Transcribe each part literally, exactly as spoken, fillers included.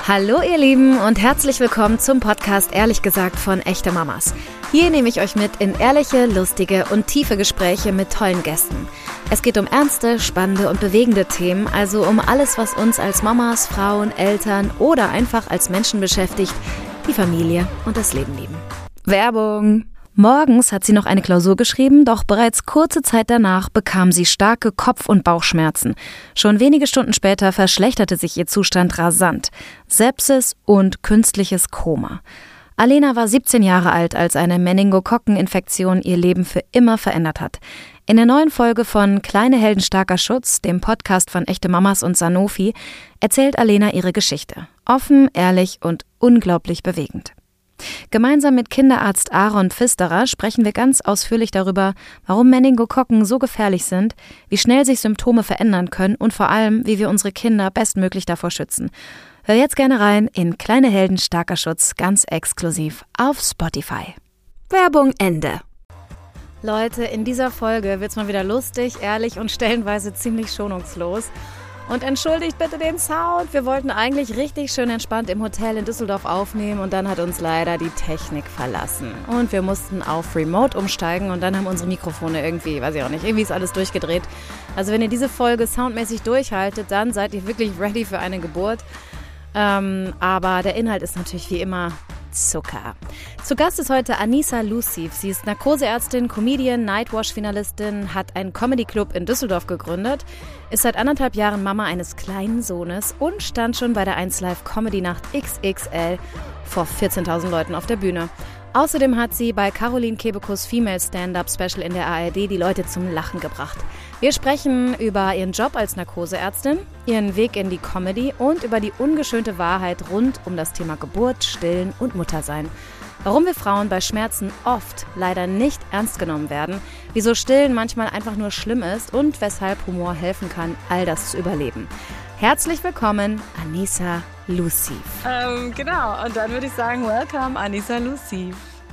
Hallo ihr Lieben und herzlich willkommen zum Podcast Ehrlich gesagt von Echte Mamas. Hier nehme ich euch mit in ehrliche, lustige und tiefe Gespräche mit tollen Gästen. Es geht um ernste, spannende und bewegende Themen, also um alles, was uns als Mamas, Frauen, Eltern oder einfach als Menschen beschäftigt, die Familie und das Leben lieben. Werbung! Morgens hat sie noch eine Klausur geschrieben, doch bereits kurze Zeit danach bekam sie starke Kopf- und Bauchschmerzen. Schon wenige Stunden später verschlechterte sich ihr Zustand rasant. Sepsis und künstliches Koma. Alena war siebzehn Jahre alt, als eine Meningokokkeninfektion ihr Leben für immer verändert hat. In der neuen Folge von Kleine Helden, starker Schutz, dem Podcast von Echte Mamas und Sanofi, erzählt Alena ihre Geschichte. Offen, ehrlich und unglaublich bewegend. Gemeinsam mit Kinderarzt Aaron Pfisterer sprechen wir ganz ausführlich darüber, warum Meningokokken so gefährlich sind, wie schnell sich Symptome verändern können und vor allem, wie wir unsere Kinder bestmöglich davor schützen. Hör jetzt gerne rein in Kleine Helden, starker Schutz, ganz exklusiv auf Spotify. Werbung Ende. Leute, in dieser Folge wird's mal wieder lustig, ehrlich und stellenweise ziemlich schonungslos. Und entschuldigt bitte den Sound. Wir wollten eigentlich richtig schön entspannt im Hotel in Düsseldorf aufnehmen und dann hat uns leider die Technik verlassen. Und wir mussten auf Remote umsteigen und dann haben unsere Mikrofone irgendwie, weiß ich auch nicht, irgendwie ist alles durchgedreht. Also wenn ihr diese Folge soundmäßig durchhaltet, dann seid ihr wirklich ready für eine Geburt. Ähm, aber der Inhalt ist natürlich wie immer Zucker. Zu Gast ist heute Anissa Lusif. Sie ist Narkoseärztin, Comedian, Nightwash-Finalistin, hat einen Comedy-Club in Düsseldorf gegründet, ist seit anderthalb Jahren Mama eines kleinen Sohnes und stand schon bei der eins Live Comedy-Nacht X X L vor vierzehntausend Leuten auf der Bühne. Außerdem hat sie bei Caroline Kebekus Female Stand-Up Special in der A R D die Leute zum Lachen gebracht. Wir sprechen über ihren Job als Narkoseärztin, ihren Weg in die Comedy und über die ungeschönte Wahrheit rund um das Thema Geburt, Stillen und Muttersein. Warum wir Frauen bei Schmerzen oft leider nicht ernst genommen werden, wieso Stillen manchmal einfach nur schlimm ist und weshalb Humor helfen kann, all das zu überleben. Herzlich willkommen, Anissa Lusif. Ähm, genau, und dann würde ich sagen, welcome, Anissa Lusif.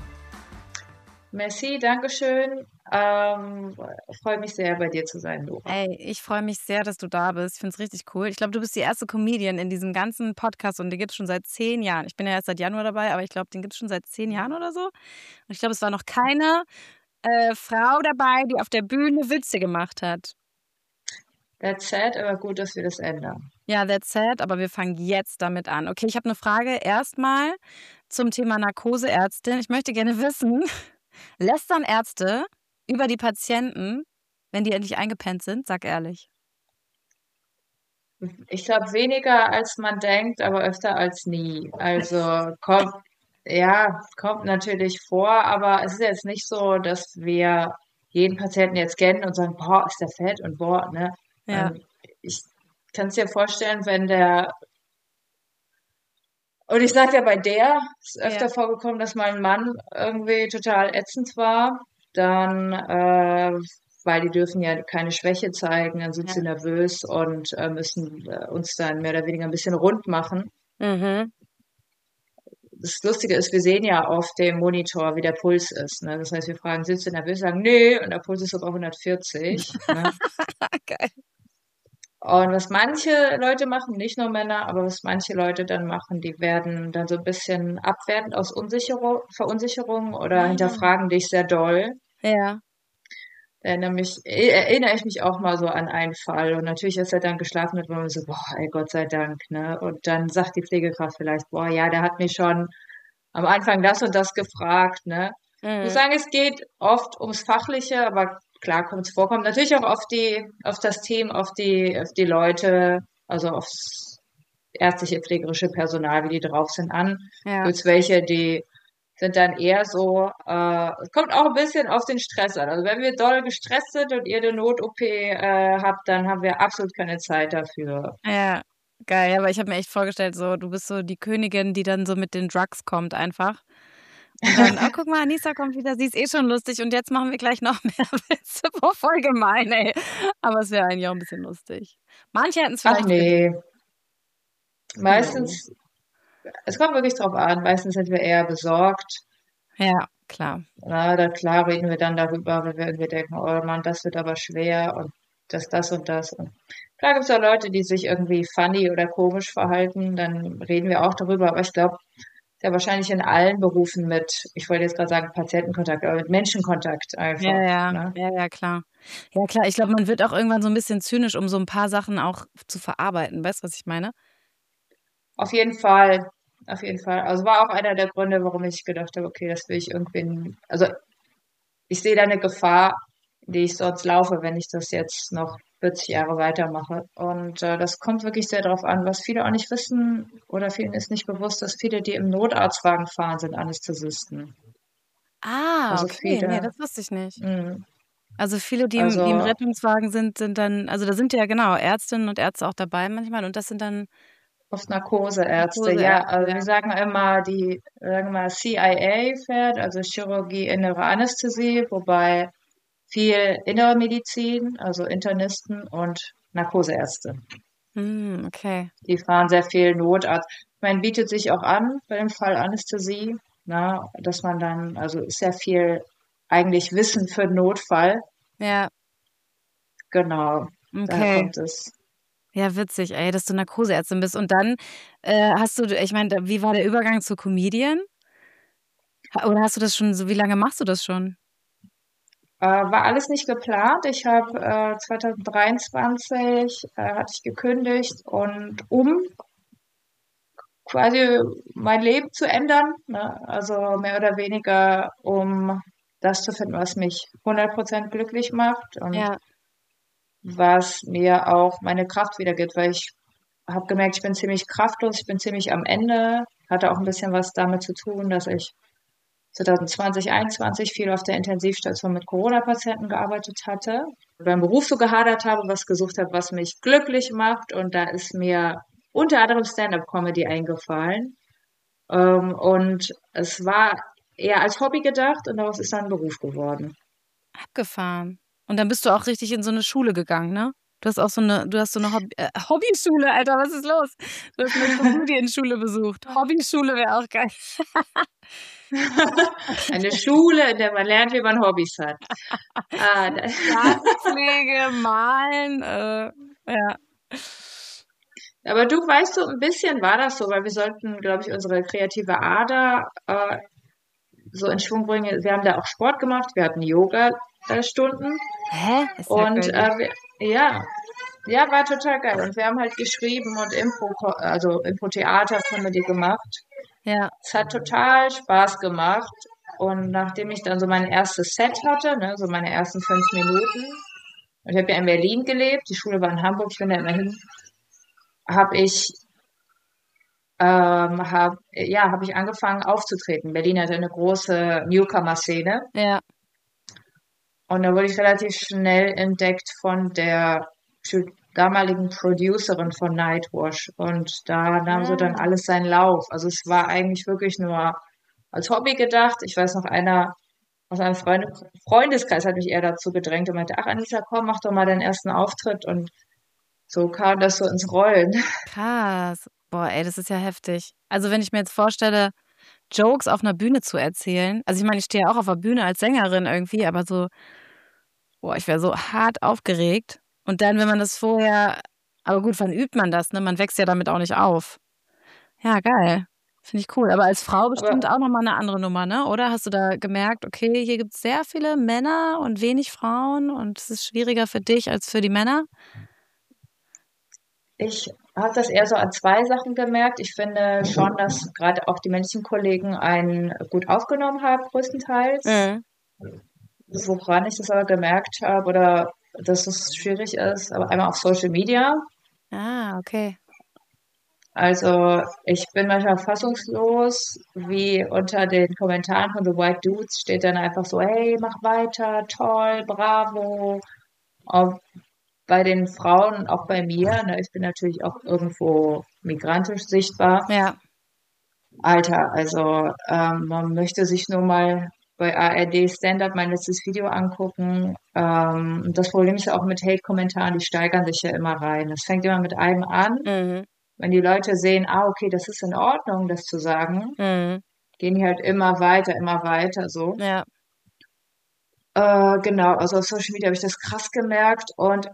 Merci, Dankeschön. Ähm, freue mich sehr, bei dir zu sein, Nora. Ey, ich freue mich sehr, dass du da bist. Ich finde es richtig cool. Ich glaube, du bist die erste Comedian in diesem ganzen Podcast und den gibt es schon seit zehn Jahren. Ich bin ja erst seit Januar dabei, aber ich glaube, den gibt es schon seit zehn Jahren oder so. Und ich glaube, es war noch keine äh, Frau dabei, die auf der Bühne Witze gemacht hat. That's sad, aber gut, dass wir das ändern. Ja, that's sad, aber wir fangen jetzt damit an. Okay, ich habe eine Frage erstmal zum Thema Narkoseärztin. Ich möchte gerne wissen, lästern Ärzte über die Patienten, wenn die endlich eingepennt sind? Sag ehrlich. Ich glaube, weniger als man denkt, aber öfter als nie. Also kommt, ja, kommt natürlich vor, aber es ist jetzt nicht so, dass wir jeden Patienten jetzt kennen und sagen, boah, ist der fett und boah, ne? Ja. Ähm, ich kann es dir vorstellen, wenn der, und ich sag ja bei der, ist öfter Ja. vorgekommen, dass mein Mann irgendwie total ätzend war, dann, äh, weil die dürfen ja keine Schwäche zeigen, dann sind Ja. sie nervös und äh, müssen äh, uns dann mehr oder weniger ein bisschen rund machen. Mhm. Das Lustige ist, wir sehen ja auf dem Monitor, wie der Puls ist. Ne? Das heißt, wir fragen, sind Sie nervös? Sagen, nee, und der Puls ist sogar hundertvierzig. Ne? Geil. Und was manche Leute machen, nicht nur Männer, aber was manche Leute dann machen, die werden dann so ein bisschen abwertend aus Unsicherung, Verunsicherung oder Ah. hinterfragen dich sehr doll. Ja. Da erinnere, mich, erinnere ich mich auch mal so an einen Fall. Und natürlich, als er dann geschlafen hat, war man so, boah, ey, Gott sei Dank, ne? Und dann sagt die Pflegekraft vielleicht, boah, ja, der hat mich schon am Anfang das und das gefragt, ne? Ich muss Mhm. sagen, es geht oft ums Fachliche, aber klar kommt es vor, kommt natürlich auch auf die, auf das Team, auf die, auf die Leute, also aufs ärztliche, pflegerische Personal, wie die drauf sind, an. Ja. Gibt's welche, die sind dann eher so, äh, es kommt auch ein bisschen auf den Stress an. Also wenn wir doll gestresst sind und ihr eine Not-O P äh, habt, dann haben wir absolut keine Zeit dafür. Ja, geil. Ja, aber ich habe mir echt vorgestellt, so du bist so die Königin, die dann so mit den Drugs kommt einfach. Und dann, oh, guck mal, Anissa kommt wieder, sie ist eh schon lustig und jetzt machen wir gleich noch mehr Witze. Boah, voll gemein, ey. Aber es wäre eigentlich auch ein bisschen lustig. Manche hätten es vielleicht Ach nee. verdient. Meistens, es kommt wirklich drauf an, meistens sind wir eher besorgt. Ja, klar. Na, da klar reden wir dann darüber, wenn wir irgendwie denken, oh Mann, das wird aber schwer. Und das, das und das. Und klar gibt es auch Leute, die sich irgendwie funny oder komisch verhalten, dann reden wir auch darüber, aber ich glaube, ja wahrscheinlich in allen Berufen mit, ich wollte jetzt gerade sagen Patientenkontakt, aber mit Menschenkontakt Ja, einfach, ja, ne? ja, ja, klar. Ja, klar, ich glaube, man wird auch irgendwann so ein bisschen zynisch, um so ein paar Sachen auch zu verarbeiten. Weißt du, was ich meine? Auf jeden Fall, auf jeden Fall. Also war auch einer der Gründe, warum ich gedacht habe, okay, das will ich irgendwie, also ich sehe da eine Gefahr, in die ich sonst laufe, wenn ich das jetzt noch vierzig Jahre weitermache. Und äh, das kommt wirklich sehr darauf an, was viele auch nicht wissen oder vielen ist nicht bewusst, dass viele, die im Notarztwagen fahren, sind Anästhesisten. Ah, Also okay, ne, viele, das wusste ich nicht. mh, Also, viele, die im die im also Rettungswagen sind, sind dann also, da sind ja genau Ärztinnen und Ärzte auch dabei manchmal und das sind dann oft Narkoseärzte, ja. Narkoseärzte, Also ja. wir sagen immer, die, sagen wir mal, C I A fährt, also Chirurgie Innere Anästhesie, wobei viel Innere Medizin, also Internisten und Narkoseärzte. Mhm, okay. Die fahren sehr viel Notarzt. Ich meine, bietet sich auch an bei dem Fall Anästhesie, ne, dass man dann, also ist sehr viel eigentlich Wissen für den Notfall. Ja, Genau, daher okay. kommt es. Ja, witzig, ey, dass du Narkoseärztin bist und dann, äh, hast du ich meine, da wie war der Übergang zur Comedian? Ha oder hast du das schon so wie lange machst du das schon? Äh, war alles nicht geplant. Ich habe äh, zwanzig dreiundzwanzig äh, hatte ich gekündigt und um quasi mein Leben zu ändern, ne? Also mehr oder weniger, um das zu finden, was mich hundert Prozent glücklich macht und Ja. was mir auch meine Kraft wiedergibt, weil ich habe gemerkt, ich bin ziemlich kraftlos, ich bin ziemlich am Ende, hatte auch ein bisschen was damit zu tun, dass ich zwanzig zwanzig, einundzwanzig viel auf der Intensivstation mit Corona-Patienten gearbeitet hatte, beim Beruf so gehadert habe, was gesucht habe, was mich glücklich macht. Und da ist mir unter anderem Stand-up-Comedy eingefallen. Ähm, und es war eher als Hobby gedacht und daraus ist dann ein Beruf geworden. Abgefahren. Und dann bist du auch richtig in so 'ne Schule gegangen, ne? Du hast auch so 'ne du hast so 'ne Hobby äh, Hobbyschule, Alter, was ist los? Du hast 'ne Comedianschule besucht. Hobbyschule wäre auch geil. Eine Schule, in der man lernt, wie man Hobbys hat. Ah, da Gartenpflege, Malen, äh, ja. aber du, weißt du, ein bisschen war das so, weil wir sollten, glaube ich, unsere kreative Ader äh, so in Schwung bringen. Wir haben da auch Sport gemacht, wir hatten Yoga-Stunden Hä? Ist ja und crazy. äh, wir, ja, ja, war total geil. Und wir haben halt geschrieben und Impro, also Impro-Theater, Comedy gemacht. Ja. Es hat total Spaß gemacht. Und nachdem ich dann so mein erstes Set hatte, ne, so meine ersten fünf Minuten, und ich habe ja in Berlin gelebt, die Schule war in Hamburg, ich bin da immerhin, habe ich ähm, hab, ja, habe ich angefangen aufzutreten. Berlin hatte eine große Newcomer-Szene Ja. und da wurde ich relativ schnell entdeckt von der pro- damaligen Producerin von Nightwash und da nahm so dann Ah. alles seinen Lauf. Also es war eigentlich wirklich nur als Hobby gedacht. Ich weiß noch, einer aus einem Freunde Freundeskreis hat mich eher dazu gedrängt und meinte, ach Anissa, komm, mach doch mal deinen ersten Auftritt und so kam das so ins Rollen. Krass. Boah, ey, das ist ja heftig. Also, wenn ich mir jetzt vorstelle, Jokes auf 'ner Bühne zu erzählen also, ich meine, ich stehe ja auch auf der Bühne als Sängerin irgendwie, aber so boah, ich wäre so hart aufgeregt. Und dann, wenn man das vorher aber gut, wann übt man das, ne? Man wächst ja damit auch nicht auf. Ja, geil. Finde ich cool. Aber als Frau bestimmt Aber auch noch mal 'ne andere Nummer, ne? Oder hast du da gemerkt: „Okay, hier gibt's sehr viele Männer und wenig Frauen und es ist schwieriger für dich als für die Männer?“ ich habe das eher so an zwei Sachen gemerkt. Ich finde schon, dass gerade auch die männlichen Kollegen einen gut aufgenommen haben, größtenteils. Mhm. Woran ich das aber gemerkt habe oder dass es schwierig ist, aber einmal auf Social Media. Ah, okay. Also ich bin manchmal fassungslos, wie unter den Kommentaren von The White Dudes steht dann einfach so, hey, mach weiter, toll, bravo. Auch bei den Frauen, auch bei mir, ne, ich bin natürlich auch irgendwo migrantisch sichtbar. Ja. Alter, also ähm, man möchte sich nur mal bei A R D Stand-Up mein letztes Video angucken. Ähm, und das Problem ist ja auch mit Hate-Kommentaren, die steigern sich ja immer rein. Das fängt immer mit einem an. Mhm. Wenn die Leute sehen, ah, okay, das ist in Ordnung, das zu sagen, Mhm. gehen die halt immer weiter, immer weiter so. Ja. Äh, genau, also auf Social Media habe ich das krass gemerkt und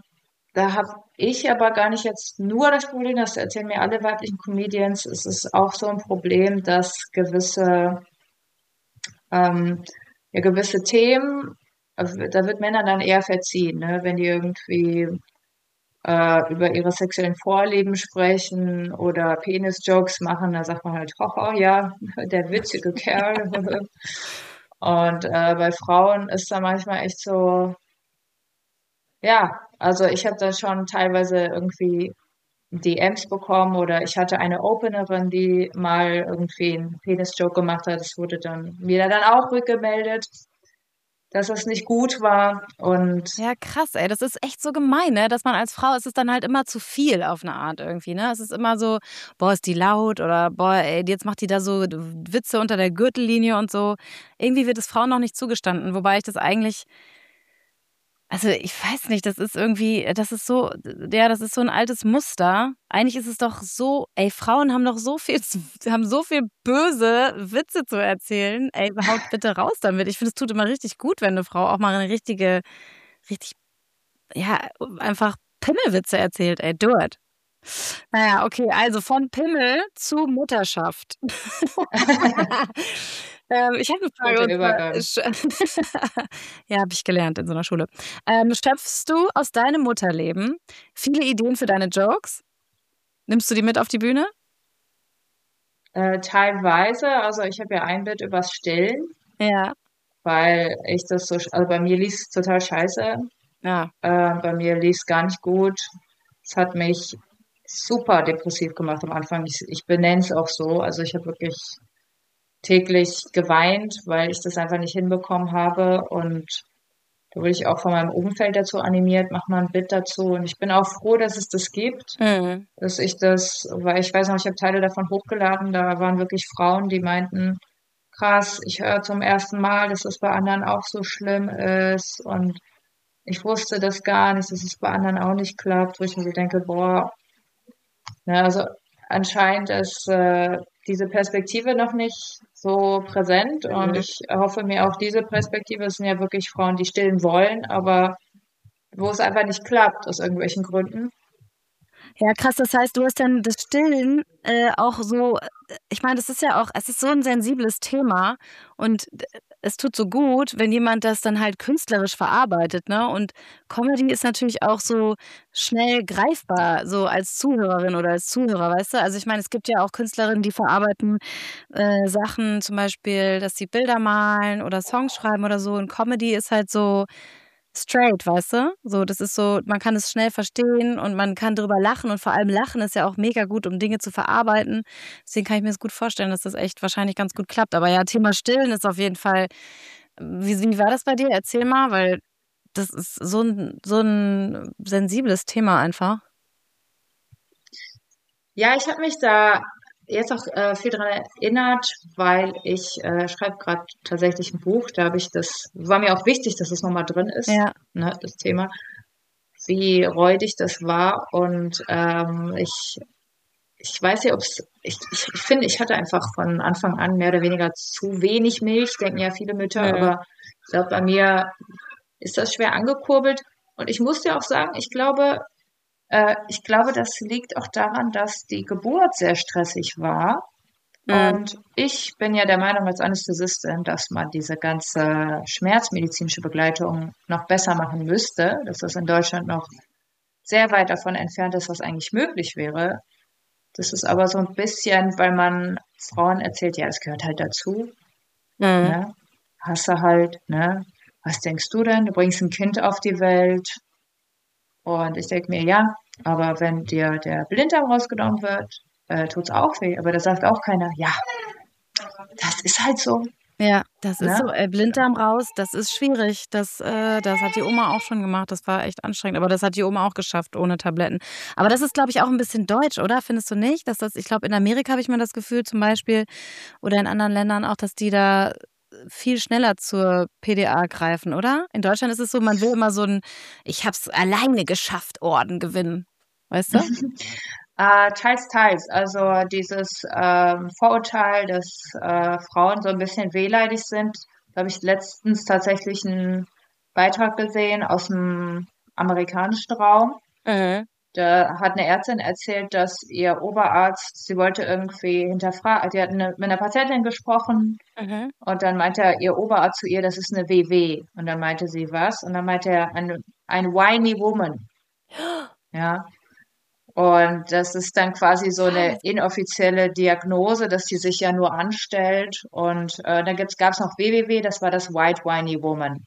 da habe ich aber gar nicht jetzt nur das Problem, das erzählen mir alle weiblichen Comedians, es ist auch so ein Problem, dass gewisse, ähm, ja, gewisse Themen, also da wird Männern dann eher verziehen, ne? Wenn die irgendwie äh, über ihre sexuellen Vorlieben sprechen oder Penis-Jokes machen, da sagt man halt, hoho, ja, der witzige Kerl. Und äh, bei Frauen ist da manchmal echt so, ja, also ich habe da schon teilweise irgendwie D Ms bekommen oder ich hatte eine Openerin, die mal irgendwie einen Penis-Joke gemacht hat. Das wurde dann mir dann auch rückgemeldet, dass es nicht gut war. Und Ja, krass, ey. Das ist echt so gemein, ne? Dass man als Frau, es ist dann halt immer zu viel auf eine Art irgendwie, ne? Es ist immer so, boah, ist die laut oder boah, ey, jetzt macht die da so Witze unter der Gürtellinie und so. Irgendwie wird es Frauen noch nicht zugestanden, wobei ich das eigentlich, also ich weiß nicht, das ist irgendwie, das ist so, ja, das ist so ein altes Muster. Eigentlich ist es doch so, ey, Frauen haben doch so viel, zu- haben so viel böse Witze zu erzählen. Ey, haut bitte raus damit. Ich finde, es tut immer richtig gut, wenn eine Frau auch mal eine richtige, richtig, ja, einfach Pimmelwitze erzählt, ey, do it. Naja, okay, also von Pimmel zu Mutterschaft. ähm, ich habe eine Frage guter und zwar, Übergang. sch- ja, habe ich gelernt in so einer Schule. Ähm, schöpfst du aus deinem Mutterleben viele Ideen für deine Jokes? Nimmst du die mit auf die Bühne? Äh, teilweise, also ich habe ja ein Bit übers Stillen, Ja, weil ich das so, also bei mir lief es total scheiße. ja. Äh, bei mir lief es gar nicht gut. Es hat mich super depressiv gemacht am Anfang. Ich, ich benenne es auch so. Also ich habe wirklich täglich geweint, weil ich das einfach nicht hinbekommen habe. Und da wurde ich auch von meinem Umfeld dazu animiert, mach mal ein Bit dazu. Und ich bin auch froh, dass es das gibt, Mhm. dass ich das, weil ich weiß noch, ich habe Teile davon hochgeladen. Da waren wirklich Frauen, die meinten, krass, ich höre zum ersten Mal, dass es bei anderen auch so schlimm ist. Und ich wusste das gar nicht, dass es bei anderen auch nicht klappt, wo ich mir so denke, boah, ne, also anscheinend ist äh, diese Perspektive noch nicht so präsent und Mhm. ich hoffe mir auch diese Perspektive, es sind ja wirklich Frauen, die stillen wollen, aber wo es einfach nicht klappt, aus irgendwelchen Gründen. Ja, krass, das heißt, du hast dann das Stillen äh, auch so, äh, ich meine, das ist ja auch, es ist so ein sensibles Thema und d- es tut so gut, wenn jemand das dann halt künstlerisch verarbeitet, ne? Und Comedy ist natürlich auch so schnell greifbar, so als Zuhörerin oder als Zuhörer, weißt du? Also ich meine, es gibt ja auch Künstlerinnen, die verarbeiten äh, Sachen, zum Beispiel, dass sie Bilder malen oder Songs schreiben oder so. Und Comedy ist halt so straight, weißt du? So, das ist so, man kann es schnell verstehen und man kann drüber lachen und vor allem Lachen ist ja auch mega gut, um Dinge zu verarbeiten. Deswegen kann ich mir das gut vorstellen, dass das echt wahrscheinlich ganz gut klappt. Aber ja, Thema Stillen ist auf jeden Fall. Wie, wie war das bei dir? Erzähl mal, weil das ist so ein, so ein sensibles Thema einfach. Ja, ich habe mich da jetzt auch äh, viel dran erinnert, weil ich äh, schreibe gerade tatsächlich ein Buch, da habe ich das, war mir auch wichtig, dass es nochmal drin ist, Ja, ne, das Thema, wie räudig das war und ähm, ich ich weiß ja, ob es, ich, ich, ich finde, ich hatte einfach von Anfang an mehr oder weniger zu wenig Milch, denken ja viele Mütter, mhm. aber ich glaube, bei mir ist das schwer angekurbelt. Und ich muss dir auch sagen, ich glaube, äh, ich glaube, das liegt auch daran, dass die Geburt sehr stressig war. Mhm. Und ich bin ja der Meinung als Anästhesistin, dass man diese ganze schmerzmedizinische Begleitung noch besser machen müsste, dass das in Deutschland noch sehr weit davon entfernt ist, was eigentlich möglich wäre. Das ist aber so ein bisschen, weil man Frauen erzählt, ja, es gehört halt dazu, Mhm. ne? Hast du halt, ne? Was denkst du denn? Du bringst ein Kind auf die Welt. Und ich denke mir, ja, aber wenn dir der Blinddarm rausgenommen wird, äh, tut's auch weh. Aber da sagt auch keiner, ja, das ist halt so, Ja, das ist ne? so, äh, Blinddarm raus, das ist schwierig. Das, äh, das hat die Oma auch schon gemacht. Das war echt anstrengend, aber das hat die Oma auch geschafft ohne Tabletten. Aber das ist, glaube ich, auch ein bisschen deutsch, oder? Findest du nicht? Dass das, ich glaube, in Amerika habe ich mir das Gefühl zum Beispiel oder in anderen Ländern auch, dass die da viel schneller zur P D A greifen, oder? In Deutschland ist es so, man will immer so ein Ich hab's alleine geschafft Orden gewinnen. Weißt du? Äh, teils, teils. Also dieses ähm, Vorurteil, dass äh, Frauen so ein bisschen wehleidig sind, da habe ich letztens tatsächlich einen Beitrag gesehen aus dem amerikanischen Raum. Mhm. Da hat eine Ärztin erzählt, dass ihr Oberarzt, sie wollte irgendwie hinterfragen, die hat eine, mit einer Patientin gesprochen Mhm. und dann meinte ihr Oberarzt zu ihr, das ist eine W W. Und dann meinte sie, was? Und dann meinte er, ein, ein whiny woman. Ja. Und das ist dann quasi so eine Was? inoffizielle Diagnose, dass die sich ja nur anstellt. Und äh, dann gibt's, gab's noch W W W, das war das White Whiny Woman.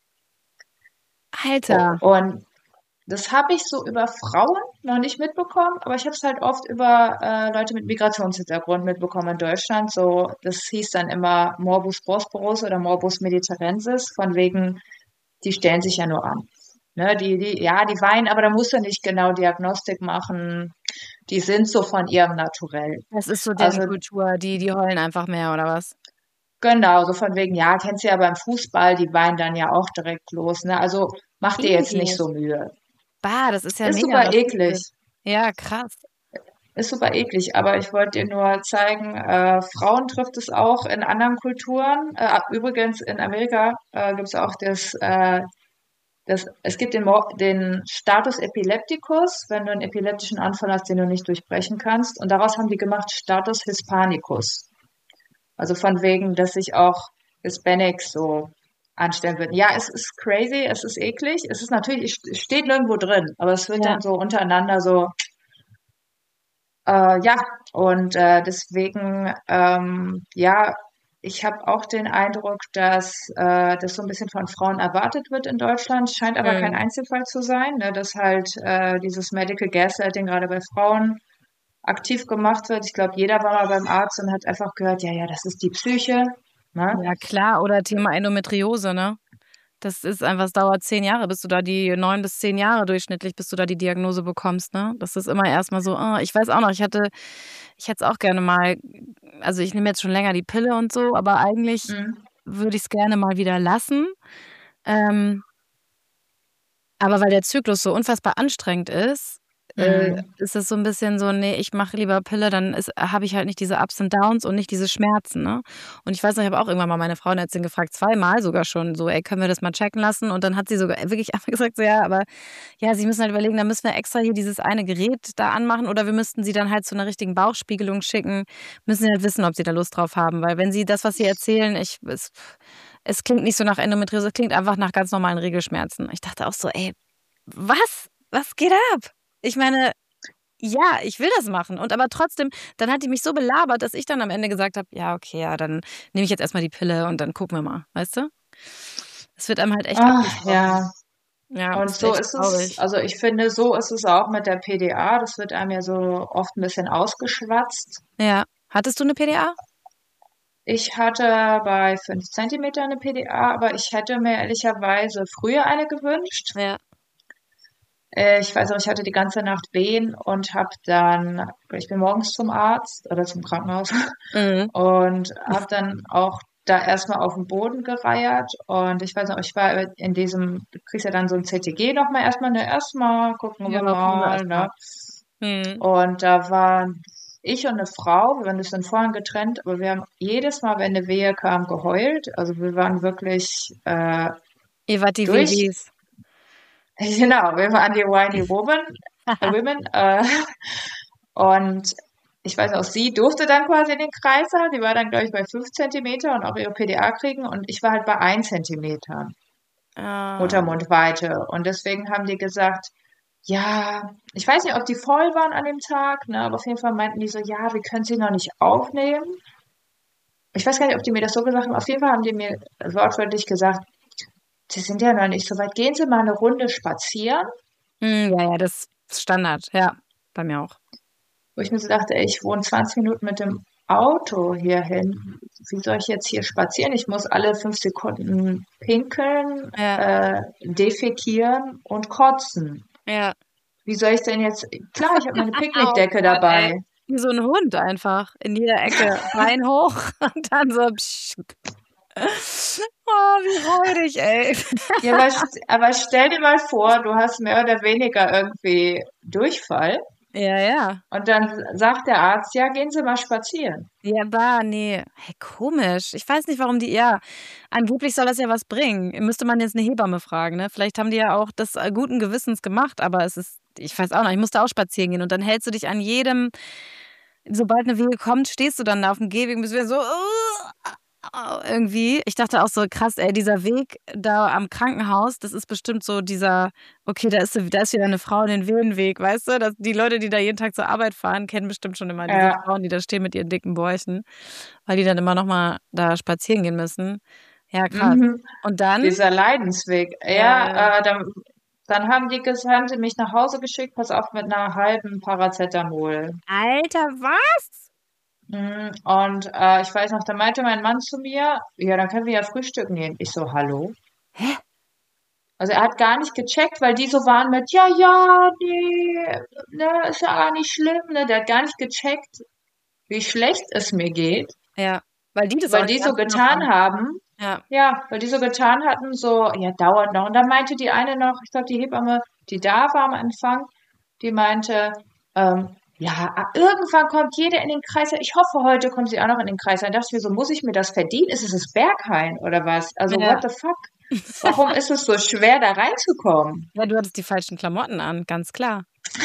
Oh, Alter. und das habe ich so über Frauen noch nicht mitbekommen, aber ich habe es halt oft über äh, Leute mit Migrationshintergrund mitbekommen in Deutschland. So, das hieß dann immer Morbus Bosporus oder Morbus Mediterrensis, von wegen, die stellen sich ja nur an. Ne, die, die, ja, die weinen, aber da musst du nicht genau Diagnostik machen. Die sind so von ihrem Naturell. Das ist so deren Also Kultur, die, die heulen einfach mehr, oder was? genau, so von wegen, ja, kennst du ja beim Fußball, die weinen dann ja auch direkt los. Ne? Also mach dir jetzt nicht Ih. so Mühe. Bah, das ist ja Ist mega super rassistisch. eklig. Ja, krass. Ist super eklig, aber ich wollte dir nur zeigen, äh, Frauen trifft es auch in anderen Kulturen. Äh, übrigens in Amerika äh, gibt es auch das, äh, das, es gibt den, Mo- den Status Epilepticus, wenn du einen epileptischen Anfall hast, den du nicht durchbrechen kannst. Und daraus haben die gemacht Status Hispanicus. Also von wegen, dass sich auch Hispanics so anstellen würden. Ja, es ist crazy, es ist eklig. Es ist natürlich, es steht nirgendwo drin, aber es wird Ja. dann so untereinander so Äh, ja, und äh, deswegen, ähm, ja, ich habe auch den Eindruck, dass äh, das so ein bisschen von Frauen erwartet wird in Deutschland, scheint aber kein Mhm. Einzelfall zu sein, ne, dass halt äh, dieses Medical Gaslighting gerade bei Frauen aktiv gemacht wird. Ich glaube, jeder war mal beim Arzt und hat einfach gehört, ja, ja, das ist die Psyche, ne? Ja, klar. Oder Thema Endometriose, ne? Das ist einfach, es dauert zehn Jahre, bis du da die neun bis zehn Jahre durchschnittlich, bis du da die Diagnose bekommst, ne? Das ist immer erstmal so, ah, ich weiß auch noch, ich hatte, ich hätte es auch gerne mal, also ich nehme jetzt schon länger die Pille und so, aber eigentlich Mhm. würde ich es gerne mal wieder lassen. Ähm, aber weil der Zyklus so unfassbar anstrengend ist, äh, Mhm. ist es so ein bisschen so, nee, ich mache lieber Pille, dann habe ich halt nicht diese Ups und Downs und nicht diese Schmerzen, ne? Und ich weiß noch, ich habe auch irgendwann mal meine Frauenärztin gefragt, zweimal sogar schon, so: „Ey, können wir das mal checken lassen?“ Und dann hat sie sogar wirklich einfach gesagt so: „Ja, aber ja, Sie müssen halt überlegen, da müssen wir extra hier dieses eine Gerät da anmachen oder wir müssten Sie dann halt zu 'ner richtigen Bauchspiegelung schicken. Müssen Sie halt wissen, ob Sie da Lust drauf haben, weil wenn Sie das, was Sie erzählen, ich es es klingt nicht so nach Endometriose, es klingt einfach nach ganz normalen Regelschmerzen.“ Ich dachte auch so: „Ey, was? Was geht ab?“ Ich meine, ja, ich will das machen und aber trotzdem, dann hat die mich so belabert, dass ich dann am Ende gesagt habe: „Ja, okay, ja, dann nehme ich jetzt erst mal die Pille und dann gucken wir mal“, weißt du? Es wird einem halt echt Ach, abgesprochen. ja. Ja, Und ist so echt ist es, traurig. also ich finde, so ist es auch mit der P D A. Das wird einem ja so oft ein bisschen ausgeschwatzt. Ja. Hattest du 'ne P D A? Ich hatte bei fünf Zentimeter eine P D A, aber ich hätte mir ehrlicherweise früher eine gewünscht. Ja. Äh, ich weiß auch, ich hatte die ganze Nacht Wehen und habe dann, ich bin morgens zum Arzt oder zum Krankenhaus Mhm. und habe dann auch da erstmal auf dem Boden gereiert. Und ich weiß noch, ich war in diesem, du kriegst ja dann so ein C T G nochmal erstmal, ne, erstmal gucken wir Ja, gucken wir mal, erst mal. ne? Mhm. Und da waren ich und eine Frau, wir waren ein bisschen vorhin getrennt, aber wir haben jedes Mal, wenn eine Wehe kam, geheult. Also wir waren wirklich äh, Ihr wart die durch. W Ws. Genau, wir waren die Whiny Woman, äh, Women. Äh, und ich weiß auch, sie durfte dann quasi in den Kreißsaal. Die war dann, glaube ich, bei fünf Zentimeter und auch ihre P D A kriegen. Und ich war halt bei ein Zentimeter Ah. Muttermundweite. Und deswegen haben die gesagt, ja, ich weiß nicht, ob die voll waren an dem Tag, ne, aber auf jeden Fall meinten die so, ja, wir können sie noch nicht aufnehmen. Ich weiß gar nicht, ob die mir das so gesagt haben. Auf jeden Fall haben die mir wortwörtlich gesagt, sie sind ja noch nicht so weit. Gehen Sie mal eine Runde spazieren. Mhm, ja, ja, das ist Standard. Ja, bei mir auch. Wo ich mir so dachte, ey, ich wohne zwanzig Minuten mit dem Auto hierhin. Wie soll ich jetzt hier spazieren? Ich muss alle fünf Sekunden pinkeln, Ja, äh, defekieren und kotzen. ja. Wie soll ich denn jetzt? Klar, ich habe meine Oh Picknickdecke Gott, ey. dabei. Wie so 'n Hund einfach in jeder Ecke. Bein hoch und dann so psch. Oh, wie räudig, ey. Ja, aber, st- aber stell dir mal vor, du hast mehr oder weniger irgendwie Durchfall Ja, ja. und dann sagt der Arzt, ja, gehen Sie mal spazieren. Ja, bah, ne. Hey, komisch. Ich weiß nicht, warum die ja, angeblich soll das ja was bringen. Müsste man jetzt 'ne Hebamme fragen, ne? Vielleicht haben die ja auch das, äh, guten Gewissens gemacht, aber es ist ich weiß auch noch, ich musste auch spazieren gehen und dann hältst du dich an jedem, sobald eine Wege kommt, stehst du dann da auf dem Gehweg und bist wieder so uh, irgendwie. Ich dachte auch so, krass, ey, dieser Weg da am Krankenhaus, das ist bestimmt so dieser, okay, da ist, da ist wieder eine Frau in den Wehenweg, weißt du? Das, die Leute, die da jeden Tag zur Arbeit fahren, kennen bestimmt schon immer diese Ja. Frauen, die da stehen mit ihren dicken Bäuchen, weil die dann immer noch mal da spazieren gehen müssen. Ja, krass. Mhm. Und dann? Dieser Leidensweg. Ja, Ja. äh, dann, dann haben die, ges- haben sie mich nach Hause geschickt, pass auf, mit einer halben Paracetamol. Alter, was? Mm, Und äh, ich weiß noch, da meinte mein Mann zu mir, ja, dann können wir ja frühstücken gehen. Ich so, hallo? Hä? Also er hat gar nicht gecheckt, weil die so waren mit, ja, ja, nee, ne, ist ja gar nicht schlimm, ne? Der hat gar nicht gecheckt, wie schlecht es mir geht, Ja, weil die das weil auch die nicht so ernst genommen getan haben. haben, Ja. ja, weil die so getan hatten, so, ja, dauert noch. Und dann meinte die eine noch, ich glaube, die Hebamme, die da war am Anfang, die meinte, ähm, ja, ah, irgendwann kommt jeder in den Kreis. Ich hoffe, heute kommt sie auch noch in den Kreis. Dann dachte ich mir so, muss ich mir das verdienen? Ist es das Berghain oder was? Also, Ja. what the fuck? Warum ist es so schwer, da reinzukommen? Ja, du hattest die falschen Klamotten an, ganz klar.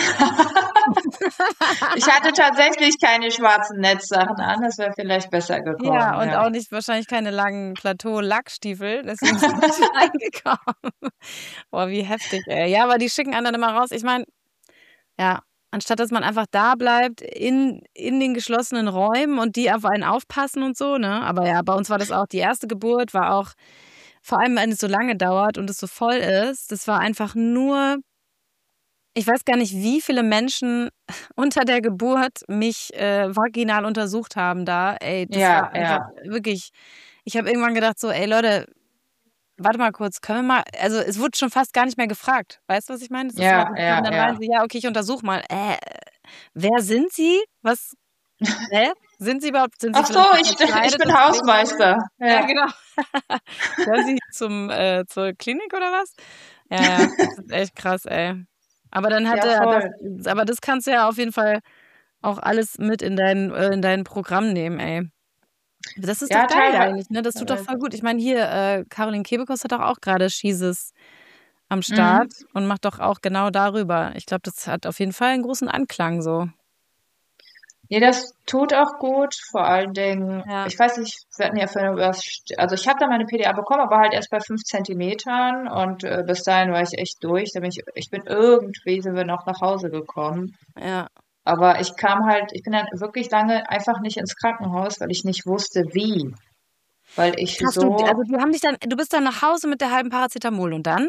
Ich hatte tatsächlich keine schwarzen Netzsachen an, das wäre vielleicht besser gekommen. Ja, und Ja. auch nicht wahrscheinlich keine langen Plateau-Lackstiefel, deswegen sind die nicht reingekommen. Boah, wie heftig, ey. Ja, aber die schicken einen dann immer raus. Ich meine, ja, anstatt dass man einfach da bleibt in, in den geschlossenen Räumen und die auf einen aufpassen und so, ne? Aber ja, bei uns war das auch, die erste Geburt war auch, vor allem wenn es so lange dauert und es so voll ist, das war einfach nur, ich weiß gar nicht, wie viele Menschen unter der Geburt mich äh, vaginal untersucht haben da. Ey, das Ja, war einfach ja. wirklich, ich habe irgendwann gedacht so, ey Leute, warte mal kurz, können wir mal, also es wurde schon fast gar nicht mehr gefragt. Weißt du, was ich meine? Das Ja, war, die ja, kamen dann ja. rein, so, ja, okay, ich untersuche mal. Äh, wer sind Sie? Was? Hä? Sind Sie überhaupt, sind Sie Ach so, vielleicht ich, ich verkleidet bin als Hausmeister. Ja, Ja. genau. Gehören Sie zum, äh, zur Klinik oder was? Ja, ja, das ist echt krass, ey. Aber dann Ja, hatte er voll. das, aber das kannst du ja auf jeden Fall auch alles mit in dein, äh, in dein Programm nehmen, ey. Das ist Ja, doch geil teilweise. eigentlich, ne? Das tut doch voll gut. Ich meine, hier, äh, Caroline Kebekus hat doch auch gerade Schießes am Start Mhm. und macht doch auch genau darüber. Ich glaube, das hat auf jeden Fall einen großen Anklang so. Nee, das tut auch gut, vor allen Dingen, Ja. ich weiß nicht, wir hatten ja vorhin über das, St- also ich habe da meine P D A bekommen, aber halt erst bei fünf Zentimetern und äh, bis dahin war ich echt durch. Da bin ich, ich bin irgendwie, sind wir noch nach Hause gekommen. Ja. Aber ich kam halt, ich bin dann wirklich lange einfach nicht ins Krankenhaus, weil ich nicht wusste, wie. Weil ich Hast du, also so, die haben dich dann, du bist dann nach Hause mit der halben Paracetamol und dann?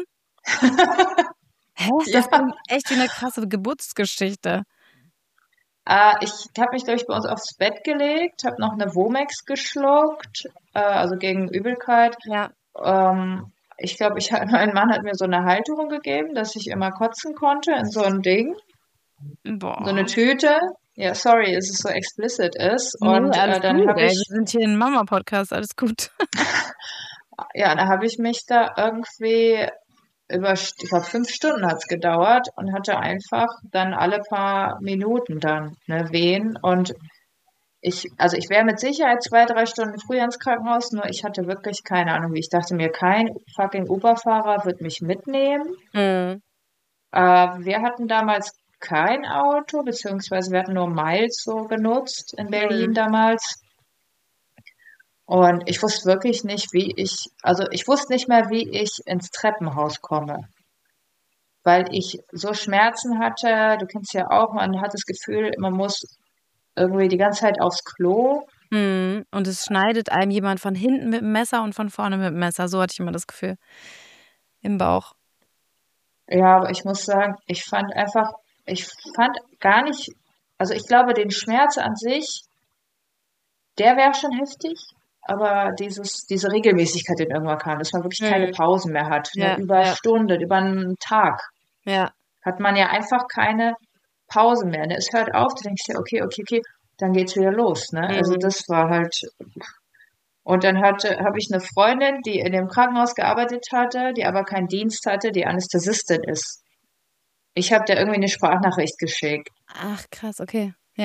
Hä? Das ja, klingt echt wie eine krasse Geburtsgeschichte. äh, ich habe mich, glaube ich, bei uns aufs Bett gelegt, habe noch eine Womex geschluckt, äh, also gegen Übelkeit. Ja. Ähm, ich glaube, ich, mein Mann hat mir so eine Halterung gegeben, dass ich immer kotzen konnte in so ein Ding, so eine Boah. Tüte. Ja, sorry, dass es so explicit ist. Nee, Und alles äh, dann gut, habe ey. Wir ich, sind hier ein Mama-Podcast, alles gut. ja, dann habe ich mich da irgendwie über, ich glaube, fünf Stunden hat es gedauert und hatte einfach dann alle paar Minuten dann ne, Wehen. Und ich, also ich wäre mit Sicherheit zwei, drei Stunden früher ins Krankenhaus, nur ich hatte wirklich keine Ahnung, wie. Ich dachte mir, kein fucking Uber-Fahrer wird mich mitnehmen. Mhm. Äh, wir hatten damals kein Auto, beziehungsweise wir hatten nur Miles so genutzt in Berlin Mhm. damals. Und ich wusste wirklich nicht, wie ich, also ich wusste nicht mehr, wie ich ins Treppenhaus komme, weil ich so Schmerzen hatte. Du kennst ja auch, man hat das Gefühl, man muss irgendwie die ganze Zeit aufs Klo. Mhm. Und es schneidet einem jemand von hinten mit dem Messer und von vorne mit dem Messer. So hatte ich immer das Gefühl. Im Bauch. Ja, aber ich muss sagen, ich fand einfach, ich fand gar nicht, also ich glaube, den Schmerz an sich, der wäre schon heftig, aber dieses, diese Regelmäßigkeit, die dann irgendwann kam, dass man wirklich keine Mhm. Pausen mehr hat, ne, Ja, über ja, Stunden, über einen Tag, ja. hat man ja einfach keine Pausen mehr, ne? Es hört auf, du denkst dir, okay, okay, okay, dann geht's wieder los, ne? Also Mhm. das war halt, und dann hatte, habe ich eine Freundin, die in dem Krankenhaus gearbeitet hatte, die aber keinen Dienst hatte, die Anästhesistin ist. Ich habe der irgendwie eine Sprachnachricht geschickt. Ach, krass, okay. Ja.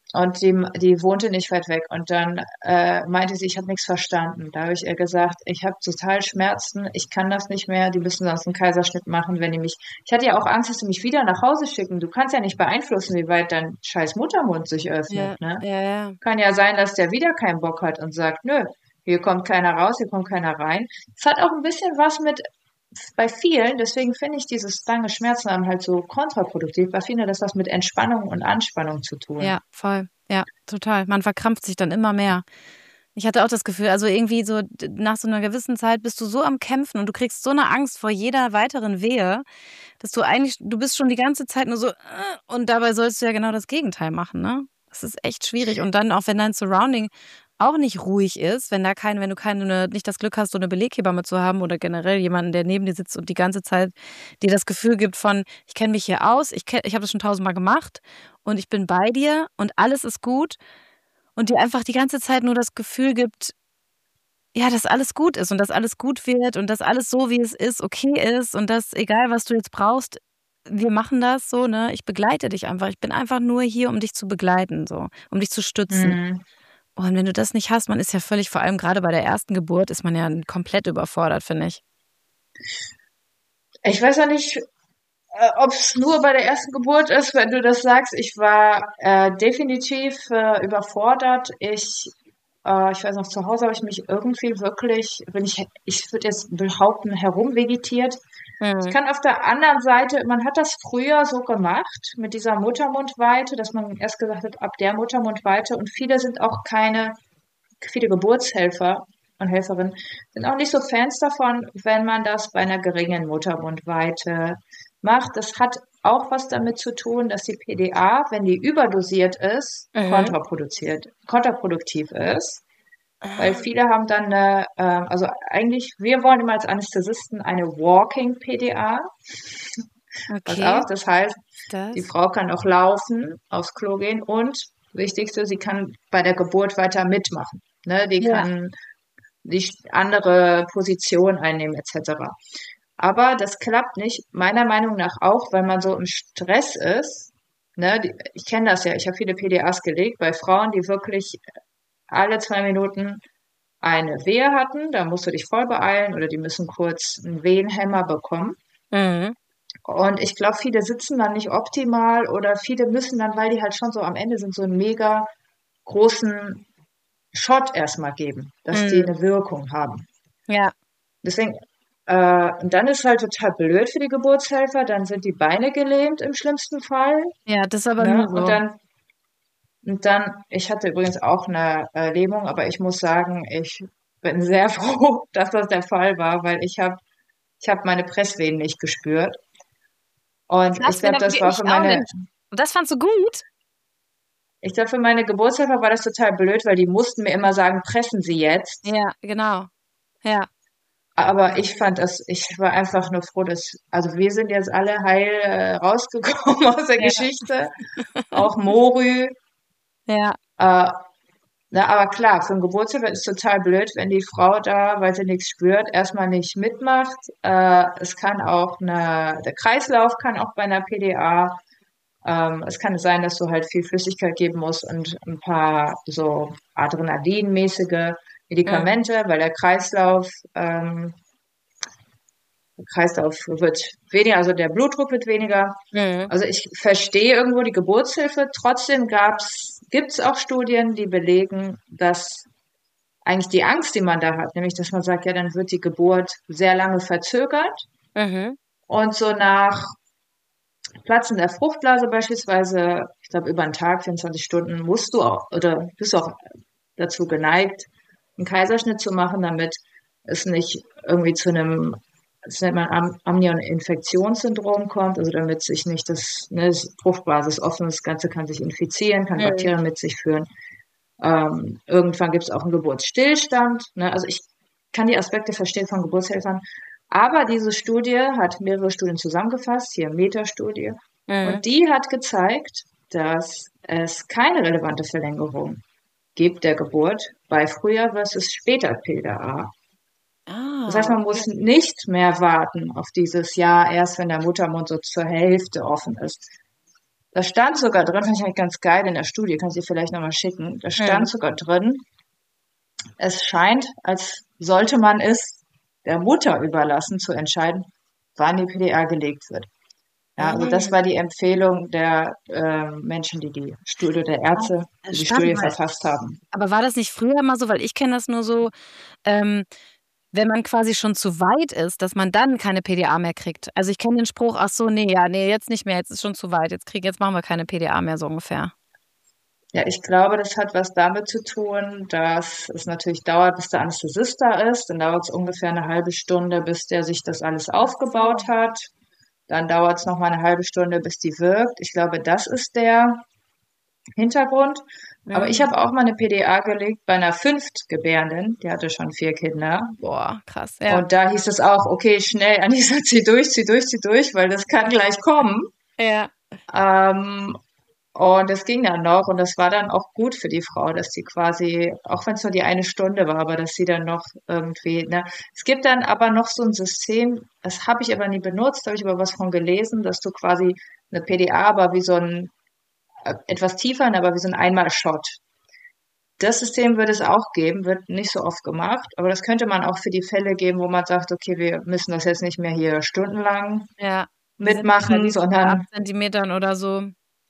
Und die, die wohnte nicht weit weg. Und dann äh, meinte sie, ich habe nichts verstanden. Da habe ich ihr gesagt, ich habe total Schmerzen, ich kann das nicht mehr, die müssen sonst einen Kaiserschnitt machen, wenn die mich. Ich hatte ja auch Angst, dass sie mich wieder nach Hause schicken. Du kannst ja nicht beeinflussen, wie weit dein scheiß Muttermund sich Ja, öffnet, ne? ja, ja. Kann ja sein, dass der wieder keinen Bock hat und sagt, nö, hier kommt keiner raus, hier kommt keiner rein. Es hat auch ein bisschen was mit, bei vielen, deswegen finde ich dieses lange Schmerzen haben halt so kontraproduktiv. Bei vielen hat das was mit Entspannung und Anspannung zu tun. Ja, voll. Ja, total. Man verkrampft sich dann immer mehr. Ich hatte auch das Gefühl, also irgendwie so d- nach so einer gewissen Zeit bist du so am Kämpfen und du kriegst so eine Angst vor jeder weiteren Wehe, dass du eigentlich, du bist schon die ganze Zeit nur so, äh, und dabei sollst du ja genau das Gegenteil machen, ne? Das ist echt schwierig. Und dann auch, wenn dein Surrounding auch nicht ruhig ist, wenn da kein, wenn du keine, nicht das Glück hast, so eine Beleghebamme zu haben oder generell jemanden, der neben dir sitzt und die ganze Zeit dir das Gefühl gibt von, ich kenne mich hier aus, ich kenn, ich habe das schon tausendmal gemacht und ich bin bei dir und alles ist gut und dir einfach die ganze Zeit nur das Gefühl gibt, ja, dass alles gut ist und dass alles gut wird und dass alles so, wie es ist, okay ist und dass, egal was du jetzt brauchst, wir machen das so, ne? Ich begleite dich einfach. Ich bin einfach nur hier, um dich zu begleiten, so, um dich zu stützen. Mhm. Und wenn du das nicht hast, man ist ja völlig, vor allem gerade bei der ersten Geburt, ist man ja komplett überfordert, finde ich. Ich weiß ja nicht, äh, ob es nur bei der ersten Geburt ist, wenn du das sagst. Ich war äh, definitiv äh, überfordert. Ich, äh, ich weiß noch, zu Hause habe ich mich irgendwie wirklich, wenn ich, ich würde jetzt behaupten, herumvegetiert. Ich Mhm. kann auf der anderen Seite, man hat das früher so gemacht mit dieser Muttermundweite, dass man erst gesagt hat, ab der Muttermundweite und viele sind auch keine, viele Geburtshelfer und Helferinnen sind auch nicht so Fans davon, wenn man das bei einer geringen Muttermundweite macht. Das hat auch was damit zu tun, dass die P D A, wenn die überdosiert ist, Mhm. kontraproduziert, kontraproduktiv ist. Weil viele haben dann eine, ähm, also eigentlich, wir wollen immer als Anästhesisten eine Walking P D A. Pass Okay, auf, das heißt, ist das? die Frau kann auch laufen, aufs Klo gehen und wichtigste, sie kann bei der Geburt weiter mitmachen. Ne? Die Ja. kann die andere Position einnehmen et cetera. Aber das klappt nicht, meiner Meinung nach auch, weil man so im Stress ist. Ne? Die, ich kenne das ja, ich habe viele P D As gelegt bei Frauen, die wirklich alle zwei Minuten eine Wehe hatten, da musst du dich voll beeilen oder die müssen kurz einen Wehenhämmer bekommen. Mhm. Und ich glaube, viele sitzen dann nicht optimal oder viele müssen dann, weil die halt schon so am Ende sind, so einen mega großen Shot erstmal geben, dass die Mhm. eine Wirkung haben. Ja. Deswegen, äh, und dann ist halt total blöd für die Geburtshelfer, dann sind die Beine gelähmt im schlimmsten Fall. Ja, das ist aber Ne? nur so. Und dann, und dann, ich hatte übrigens auch eine äh, Lähmung, aber ich muss sagen, ich bin sehr froh, dass das der Fall war, weil ich habe ich hab meine Pressvenen nicht gespürt. Und Krass, ich glaube, das war ich für auch meine, nicht. Und das fandst du gut? ich glaube, für meine Geburtshelfer war das total blöd, weil die mussten mir immer sagen, pressen Sie jetzt. Ja, genau. Ja. Aber ich fand das, ich war einfach nur froh, dass, also wir sind jetzt alle heil äh, rausgekommen aus der Ja. Geschichte. Auch Morü. Ja. Äh, na, aber klar, für einen Geburtshelfer ist es total blöd, wenn die Frau da, weil sie nichts spürt, erstmal nicht mitmacht. Äh, es kann auch eine, der Kreislauf kann auch bei einer P D A, ähm, es kann sein, dass du halt viel Flüssigkeit geben musst und ein paar so Adrenalinmäßige Medikamente, weil der Kreislauf, ähm, der Kreislauf wird weniger, also der Blutdruck wird weniger. Mhm. Also ich verstehe irgendwo die Geburtshilfe. Trotzdem gab's, gibt's auch Studien, die belegen, dass eigentlich die Angst, die man da hat, nämlich dass man sagt, ja, dann wird die Geburt sehr lange verzögert Mhm. und so nach Platzen der Fruchtblase beispielsweise, ich glaube über einen Tag, vierundzwanzig Stunden, musst du auch oder bist auch dazu geneigt, einen Kaiserschnitt zu machen, damit es nicht irgendwie zu einem, das nennt man Am Amnion-Infektionssyndrom kommt, also damit sich nicht das, ne, das Fruchtblase ist offen, das Ganze kann sich infizieren, kann Mhm. Bakterien mit sich führen. Ähm, irgendwann gibt es auch einen Geburtsstillstand. Ne? Also ich kann die Aspekte verstehen von Geburtshelfern. Aber diese Studie hat mehrere Studien zusammengefasst, hier Metastudie. Mhm. Und die hat gezeigt, dass es keine relevante Verlängerung gibt der Geburt bei früher versus später P D A. Ah. Das heißt, man muss nicht mehr warten auf dieses Jahr, erst wenn der Muttermund so zur Hälfte offen ist. da stand sogar drin, fand ich eigentlich ganz geil in der Studie, kann ich dir vielleicht nochmal schicken, da stand Ja. sogar drin, es scheint, als sollte man es der Mutter überlassen, zu entscheiden, wann die P D A gelegt wird. Ja, also das war die Empfehlung der äh, Menschen, die die Studie, der Ärzte, die die Studie Spannend. verfasst haben. Aber war das nicht früher mal so? Weil ich kenne das nur so, ähm, wenn man quasi schon zu weit ist, dass man dann keine P D A mehr kriegt. Also ich kenne den Spruch, ach so, nee, ja, nee, jetzt nicht mehr, jetzt ist schon zu weit, jetzt krieg, jetzt machen wir keine P D A mehr, so ungefähr. Ja, ich glaube, das hat was damit zu tun, dass es natürlich dauert, bis der Anästhesist da ist. Dann dauert es ungefähr eine halbe Stunde, bis der sich das alles aufgebaut hat. Dann dauert es nochmal eine halbe Stunde, bis die wirkt. Ich glaube, das ist der Hintergrund. Aber Mhm. ich habe auch mal eine P D A gelegt bei einer Fünftgebärenden, die hatte schon vier Kinder. Boah, krass. Ja. Und da hieß es auch, okay, schnell, Anissa, zieh durch, zieh durch, zieh durch, weil das kann gleich kommen. Ja. Ähm, und es ging dann noch und das war dann auch gut für die Frau, dass sie quasi, auch wenn es nur die eine Stunde war, aber dass sie dann noch irgendwie, ne. Es gibt dann aber noch so ein System, das habe ich aber nie benutzt, da habe ich aber was von gelesen, dass du quasi eine P D A, aber wie so ein, äh, etwas tiefer, aber wie so ein Einmalshot. Das System wird es auch geben, wird nicht so oft gemacht, aber das könnte man auch für die Fälle geben, wo man sagt, okay, wir müssen das jetzt nicht mehr hier stundenlang Ja. Die sind bei mitmachen, diesen sondern acht Zentimetern oder so.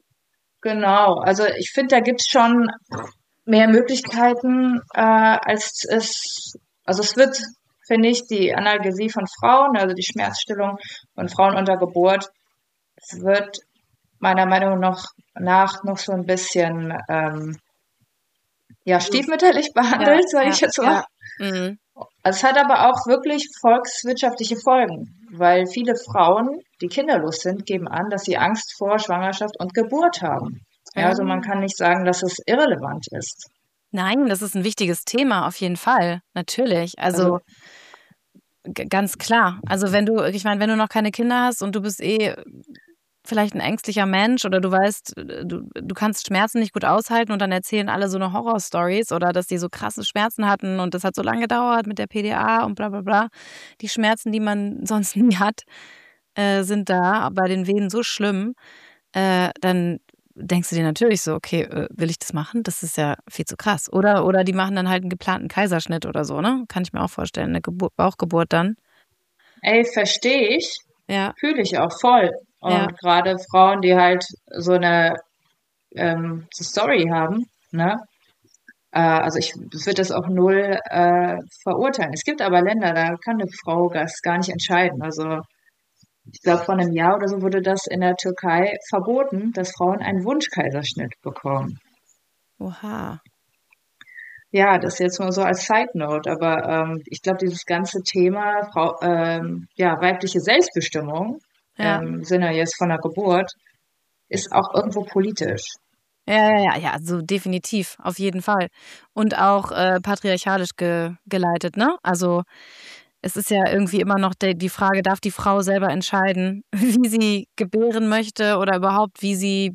genau. Also ich finde, da gibt's schon mehr Möglichkeiten, äh, als es, also es wird, finde ich, die Analgesie von Frauen, also die Schmerzstillung von Frauen unter Geburt, wird meiner Meinung noch nach noch so ein bisschen ähm, ja, stiefmütterlich behandelt, Ja, sage ich ja, jetzt mal. ja. Mhm. Es hat aber auch wirklich volkswirtschaftliche Folgen, weil viele Frauen, die kinderlos sind, geben an, dass sie Angst vor Schwangerschaft und Geburt haben. Ja, also man kann nicht sagen, dass es irrelevant ist. Nein, das ist ein wichtiges Thema, auf jeden Fall. Natürlich. Also, Also g- ganz klar. Also wenn du, ich meine, wenn du noch keine Kinder hast und du bist eh vielleicht ein ängstlicher Mensch oder du weißt, du, du kannst Schmerzen nicht gut aushalten und dann erzählen alle so eine Horrorstories oder dass die so krasse Schmerzen hatten und das hat so lange gedauert mit der P D A und bla bla bla. Die Schmerzen, die man sonst nie hat, äh, sind da bei den Wehen so schlimm, äh, dann denkst du dir natürlich so, okay, äh, will ich das machen? Das ist ja viel zu krass. Oder, oder die machen dann halt einen geplanten Kaiserschnitt oder so, ne? Kann ich mir auch vorstellen, eine Geburt, Bauchgeburt dann. ey, verstehe ich, Ja, fühle ich auch voll. ja, Und gerade Frauen, die halt so eine ähm, so Story haben, ne? Äh, also ich würde das auch null äh, verurteilen. Es gibt aber Länder, da kann eine Frau das gar nicht entscheiden. Also ich glaube, vor einem Jahr oder so wurde das in der Türkei verboten, dass Frauen einen Wunschkaiserschnitt bekommen. oha. Ja, das jetzt nur so als Side Note, aber ähm, ich glaube, dieses ganze Thema Frau, ähm, ja, weibliche Selbstbestimmung Ja. im Sinne jetzt von der Geburt ist auch irgendwo politisch. Ja, ja, ja, ja, also definitiv, auf jeden Fall. Und auch äh, patriarchalisch ge geleitet, ne? Also es ist ja irgendwie immer noch de die Frage, darf die Frau selber entscheiden, wie sie gebären möchte oder überhaupt, wie sie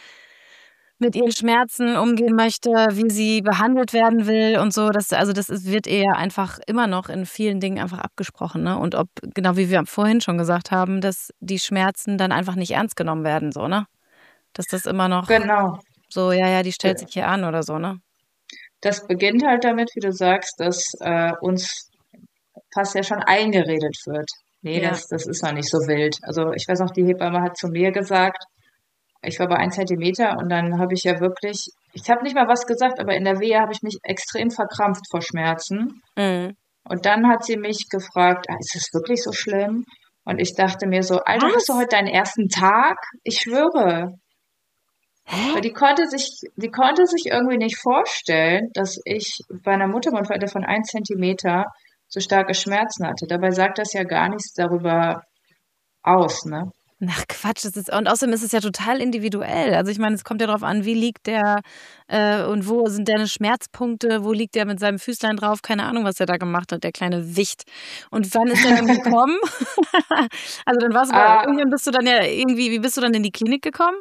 mit ihren Schmerzen umgehen möchte, wie sie behandelt werden will und so. Das, also das ist, wird eher einfach immer noch in vielen Dingen einfach abgesprochen, ne? Und ob, genau wie wir vorhin schon gesagt haben, dass die Schmerzen dann einfach nicht ernst genommen werden, so, ne? Dass das immer noch Genau. so, ja, ja, die stellt sich hier an oder so, ne? Das beginnt halt damit, wie du sagst, dass äh, uns fast ja schon eingeredet wird. Nee, Ja. das, das ist noch nicht so wild. Also ich weiß noch, die Hebamme hat zu mir gesagt, ich war bei ein Zentimeter und dann habe ich ja wirklich, ich habe nicht mal was gesagt, aber in der Wehe habe ich mich extrem verkrampft vor Schmerzen. Mhm. Und dann hat sie mich gefragt, ah, ist es wirklich so schlimm? Und ich dachte mir so, Alter, Was? hast du heute deinen ersten Tag? Ich schwöre. Hä? Weil die konnte sich, die konnte sich irgendwie nicht vorstellen, dass ich bei einer Muttermundfalte von ein Zentimeter so starke Schmerzen hatte. Dabei sagt das ja gar nichts darüber aus, ne? Ach Quatsch, das ist, und außerdem ist es ja total individuell. Also ich meine, es kommt ja darauf an, wie liegt der äh, und wo sind deine Schmerzpunkte, wo liegt der mit seinem Füßlein drauf, keine Ahnung, was er da gemacht hat, der kleine Wicht. Und wann ist der dann gekommen? Also dann warst du bei Ah, irgendwann bist du dann ja irgendwie, wie bist du dann in die Klinik gekommen?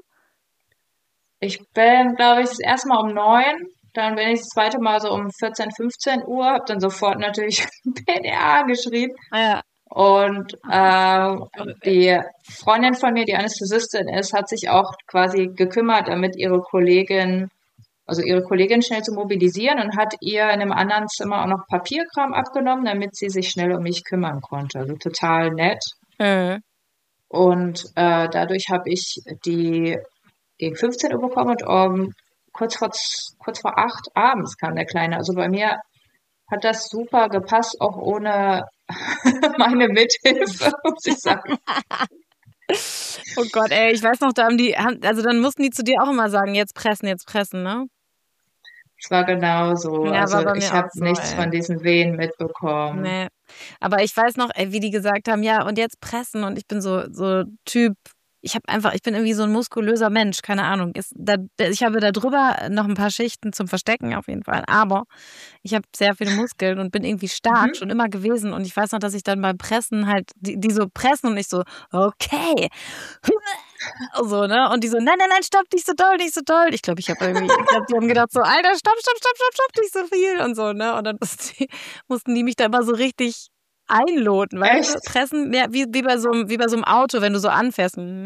ich bin, glaube ich, das erste Mal um neun, dann bin ich das zweite Mal so um vierzehn, fünfzehn Uhr, habe dann sofort natürlich P D A geschrieben. Ah ja. Und ähm, die Freundin von mir, die Anästhesistin ist, hat sich auch quasi gekümmert, damit ihre Kollegin, also ihre Kollegin schnell zu mobilisieren und hat ihr in einem anderen Zimmer auch noch Papierkram abgenommen, damit sie sich schnell um mich kümmern konnte. Also total nett. Mhm. Und äh, dadurch habe ich die gegen fünfzehn Uhr bekommen und um, kurz vor kurz vor acht abends kam der Kleine. Also bei mir hat das super gepasst, auch ohne meine Mithilfe, muss ich sagen. Oh Gott, ey, ich weiß noch, da haben die, also dann mussten die zu dir auch immer sagen, jetzt pressen, jetzt pressen, ne? Es war genau so. Ja, Also war bei ich mir habe auch so, nichts ey. von diesen Wehen mitbekommen. Nee. Aber ich weiß noch, ey, wie die gesagt haben, ja, und jetzt pressen. Und ich bin so, so Typ, ich habe einfach, ich bin irgendwie so ein muskulöser Mensch, keine Ahnung. Ist da, ich habe da drüber noch ein paar Schichten zum Verstecken auf jeden Fall. Aber ich habe sehr viele Muskeln und bin irgendwie stark, Mhm. schon immer gewesen. Und ich weiß noch, dass ich dann beim Pressen halt, die, die so pressen und ich so, okay. So, ne? Und die so, nein, nein, nein, stopp, nicht so doll, nicht so doll. Ich glaube, ich habe irgendwie, ich glaube, die haben gedacht so, Alter, stopp, stopp, stopp, stopp, stopp, nicht so viel und so, ne? Und dann mussten die, mussten die mich da immer so richtig einloten, weißt du? Echt? Pressen, ja, wie, wie, bei so einem, wie bei so einem Auto, wenn du so anfährst. Und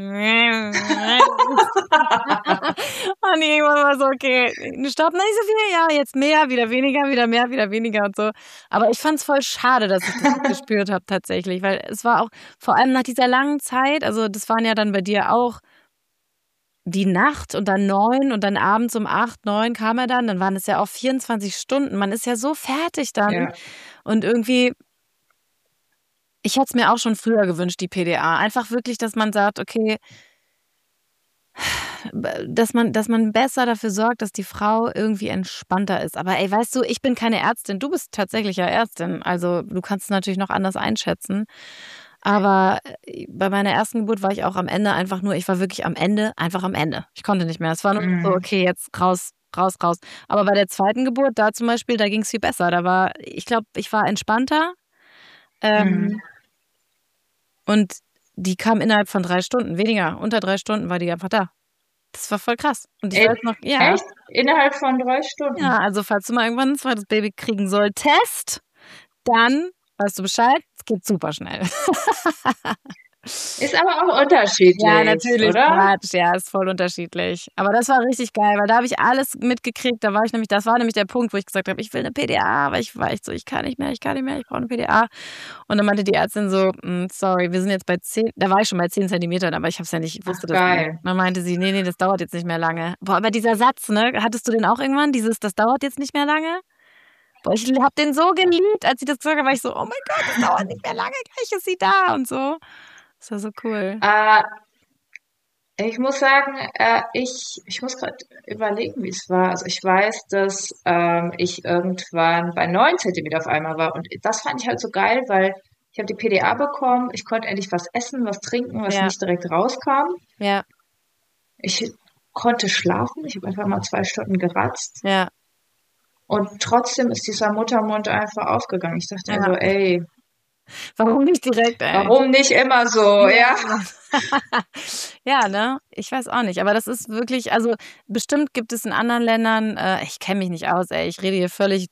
irgendwann war so, okay, stopp, nicht so viel, ja, jetzt mehr, wieder weniger, wieder mehr, wieder weniger und so. Aber ich fand es voll schade, dass ich das gespürt habe tatsächlich, weil es war auch, vor allem nach dieser langen Zeit, also das waren ja dann bei dir auch die Nacht und dann neun und dann abends um acht, neun kam er dann, dann waren es ja auch vierundzwanzig Stunden. Man ist ja so fertig dann. Ja. Und irgendwie, ich hätte es mir auch schon früher gewünscht, die P D A. Einfach wirklich, dass man sagt, okay, dass man, dass man besser dafür sorgt, dass die Frau irgendwie entspannter ist. Aber ey, weißt du, ich bin keine Ärztin, du bist tatsächlich ja Ärztin. Also du kannst es natürlich noch anders einschätzen. Aber bei meiner ersten Geburt war ich auch am Ende einfach nur, ich war wirklich am Ende, einfach am Ende. Ich konnte nicht mehr. Es war nur Mhm. so, okay, jetzt raus, raus, raus. Aber bei der zweiten Geburt, da zum Beispiel, da ging es viel besser. Da war, ich glaube, ich war entspannter. Ähm, Mhm. Und die kam innerhalb von drei Stunden, weniger, unter drei Stunden war die einfach da. Das war voll krass. Und ich Ey, weiß noch, ja. Echt? Innerhalb von drei Stunden? Ja, also falls du mal irgendwann ein zweites Baby kriegen solltest, dann weißt du Bescheid, es geht super schnell. Ist aber auch unterschiedlich, Ja, natürlich, oder? Quatsch, ja, ist voll unterschiedlich. Aber das war richtig geil, weil da habe ich alles mitgekriegt. Da war ich nämlich, das war nämlich der Punkt, wo ich gesagt habe, ich will eine P D A, aber ich war echt so, ich kann nicht mehr, ich kann nicht mehr, ich brauche eine P D A. Und dann meinte die Ärztin so, "Mm, sorry, wir sind jetzt bei zehn, da war ich schon bei zehn Zentimetern, aber ich habe es ja nicht, ich wusste Ach, das geil. nicht. Dann meinte sie, nee, nee, das dauert jetzt nicht mehr lange. Boah, aber dieser Satz, ne, hattest du den auch irgendwann, dieses, das dauert jetzt nicht mehr lange? Boah, ich habe den so geliebt, als sie das gesagt hat, war ich so, oh mein Gott, das dauert nicht mehr lange, gleich ist sie da und so. Das war so cool. Äh, ich muss sagen, äh, ich, ich muss gerade überlegen, wie es war. Also ich weiß, dass ähm, ich irgendwann bei neun Zentimeter auf einmal war. Und das fand ich halt so geil, weil ich habe die P D A bekommen. Ich konnte endlich was essen, was trinken, was Ja. nicht direkt rauskam. Ja, Ich konnte schlafen. Ich habe einfach mal zwei Stunden geratzt. ja. Und trotzdem ist dieser Muttermund einfach aufgegangen. Ich dachte mir Ja. so, ey, Warum nicht direkt, ey? warum nicht immer so, ja? Ja, ne? Ich weiß auch nicht. Aber das ist wirklich, also bestimmt gibt es in anderen Ländern, äh, ich kenne mich nicht aus, ey. Ich rede hier völlig,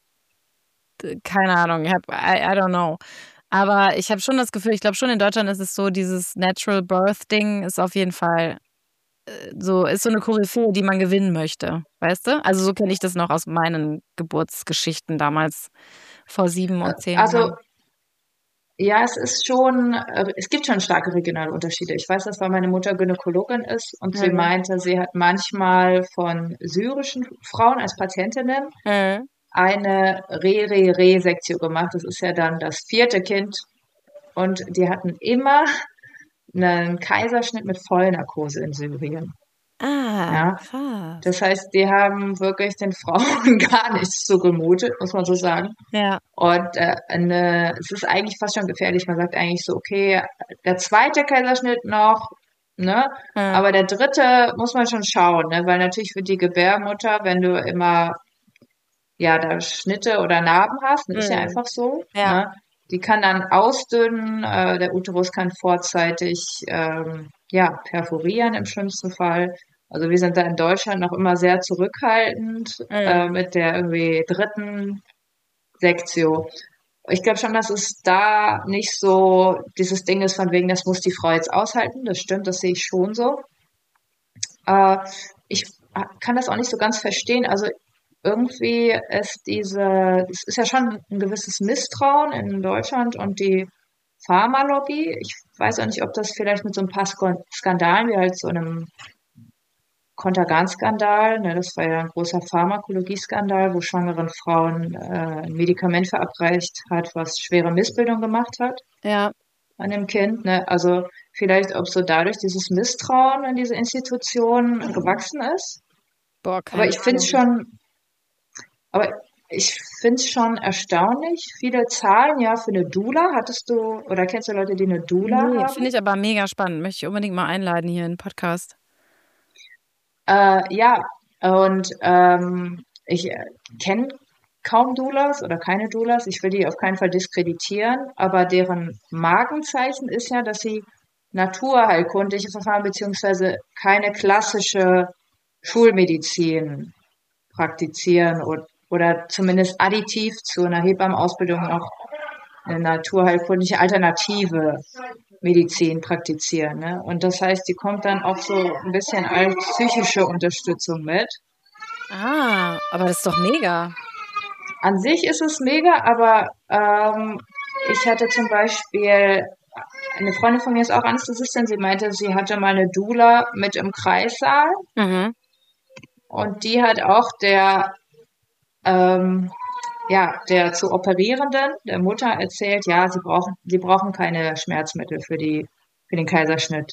äh, keine Ahnung, ich hab, I, I don't know. Aber ich habe schon das Gefühl, ich glaube schon in Deutschland ist es so, dieses Natural Birth Ding ist auf jeden Fall äh, so, ist so eine Koryphäe, die man gewinnen möchte, weißt du? Also so kenne ich das noch aus meinen Geburtsgeschichten damals vor sieben und zehn Also, Jahren. ja, es ist schon, äh, es gibt schon starke regionale Unterschiede. Ich weiß das, weil meine Mutter Gynäkologin ist und sie Mhm. meinte, sie hat manchmal von syrischen Frauen als Patientinnen Mhm. eine Re-Re-Re-Sektio gemacht. Das ist ja dann das vierte Kind. Und die hatten immer einen Kaiserschnitt mit Vollnarkose in Syrien. Ah, Ja, krass. das heißt, die haben wirklich den Frauen gar nichts zugemutet, muss man so sagen. Ja, Und äh, eine, es ist eigentlich fast schon gefährlich. Man sagt eigentlich so, okay, der zweite Kaiserschnitt noch, ne? mhm. Aber der dritte muss man schon schauen, ne? Weil natürlich für die Gebärmutter, wenn du immer ja da Schnitte oder Narben hast, ne, ist ja Mhm. einfach so, Ja. ne? Die kann dann ausdünnen, äh, der Uterus kann vorzeitig ähm, ja perforieren im schlimmsten Fall. Also wir sind da in Deutschland noch immer sehr zurückhaltend Mhm. äh, mit der irgendwie dritten Sektio. ich glaube schon, dass es da nicht so dieses Ding ist von wegen, das muss die Frau jetzt aushalten. Das stimmt, das sehe ich schon so. Äh, ich kann das auch nicht so ganz verstehen. Also irgendwie ist diese, es ist ja schon ein gewisses Misstrauen in Deutschland und die Pharmalobby. Ich weiß auch nicht, ob das vielleicht mit so ein paar Skandalen wie halt so einem Contergan-Skandal, ne, das war ja ein großer Pharmakologie-Skandal, wo schwangeren Frauen äh, ein Medikament verabreicht hat, was schwere Missbildung gemacht hat Ja. an dem Kind. Ne? Also vielleicht, ob so dadurch dieses Misstrauen in diese Institution gewachsen ist. Boah, Aber keine ich finde es Ahnung. schon, aber ich finde es schon erstaunlich. Viele zahlen ja für eine Doula. Hattest du oder kennst du Leute, die eine Doula Nee, haben? finde ich aber mega spannend. Möchte ich unbedingt mal einladen hier in den Podcast. Äh, ja, und ähm, ich äh, kenne kaum Doulas oder keine Doulas. Ich will die auf keinen Fall diskreditieren, aber deren Markenzeichen ist ja, dass sie naturheilkundliche Verfahren beziehungsweise keine klassische Schulmedizin praktizieren oder, oder zumindest additiv zu einer Hebammenausbildung noch eine naturheilkundliche alternative Medizin praktizieren. Ne? Und das heißt, die kommt dann auch so ein bisschen als psychische Unterstützung mit. Ah, aber das ist doch mega. An sich ist es mega, aber ähm, ich hatte zum Beispiel, eine Freundin von mir ist auch Anästhesistin, sie meinte, sie hatte mal eine Doula mit im Kreissaal Mhm. und die hat auch der, ähm, ja, der zu Operierenden, der Mutter erzählt, ja, sie brauchen, sie brauchen keine Schmerzmittel für die, für den Kaiserschnitt.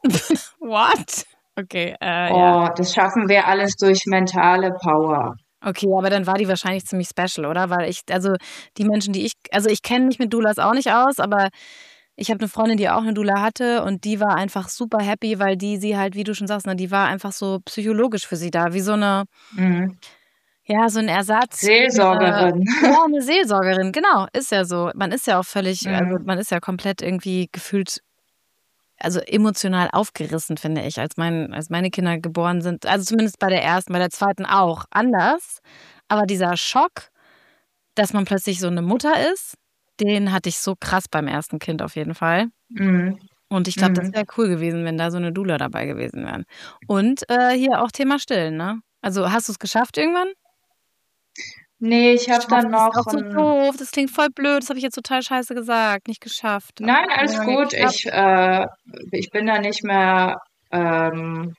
What? Okay, äh, ja. Oh, das schaffen wir alles durch mentale Power. Okay, aber dann war die wahrscheinlich ziemlich special, oder? Weil ich, also die Menschen, die ich, also ich kenne mich mit Doulas auch nicht aus, aber ich habe eine Freundin, die auch eine Doula hatte und die war einfach super happy, weil die sie halt, wie du schon sagst, ne, die war einfach so psychologisch für sie da, wie so eine, Mhm. ja, so ein Ersatz. Äh, Seelsorgerin. ja, eine Seelsorgerin, genau, ist ja so. Man ist ja auch völlig, also Mhm. man ist ja komplett irgendwie gefühlt, also emotional aufgerissen, finde ich, als mein, als meine Kinder geboren sind. Also zumindest bei der ersten, bei der zweiten auch anders. Aber dieser Schock, dass man plötzlich so eine Mutter ist, den hatte ich so krass beim ersten Kind auf jeden Fall. Mhm. Und ich glaube, das Mhm. wäre cool gewesen, wenn da so eine Doula dabei gewesen wären. Und äh, hier auch Thema Stillen, ne? Also hast du es geschafft irgendwann? Nee, ich habe Geschafft dann ist noch auch so ein. doof. Das klingt voll blöd. Das habe ich jetzt total scheiße gesagt. Nicht geschafft. Aber Nein, hat alles irgendwann gut. geklappt. Ich, äh, ich bin da nicht mehr. Ähm,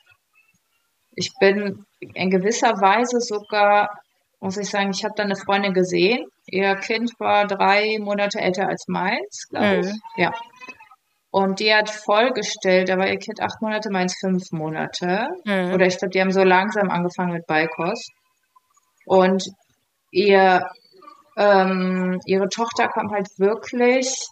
ich bin in gewisser Weise sogar, muss ich sagen, ich habe da eine Freundin gesehen. Ihr Kind war drei Monate älter als meins, glaube ich. Mhm. Ja. Und die hat vollgestellt, da war ihr Kind acht Monate, meins fünf Monate. Mhm. Oder ich glaube, die haben so langsam angefangen mit Beikost. Und ihr, ähm, ihre Tochter kam halt wirklich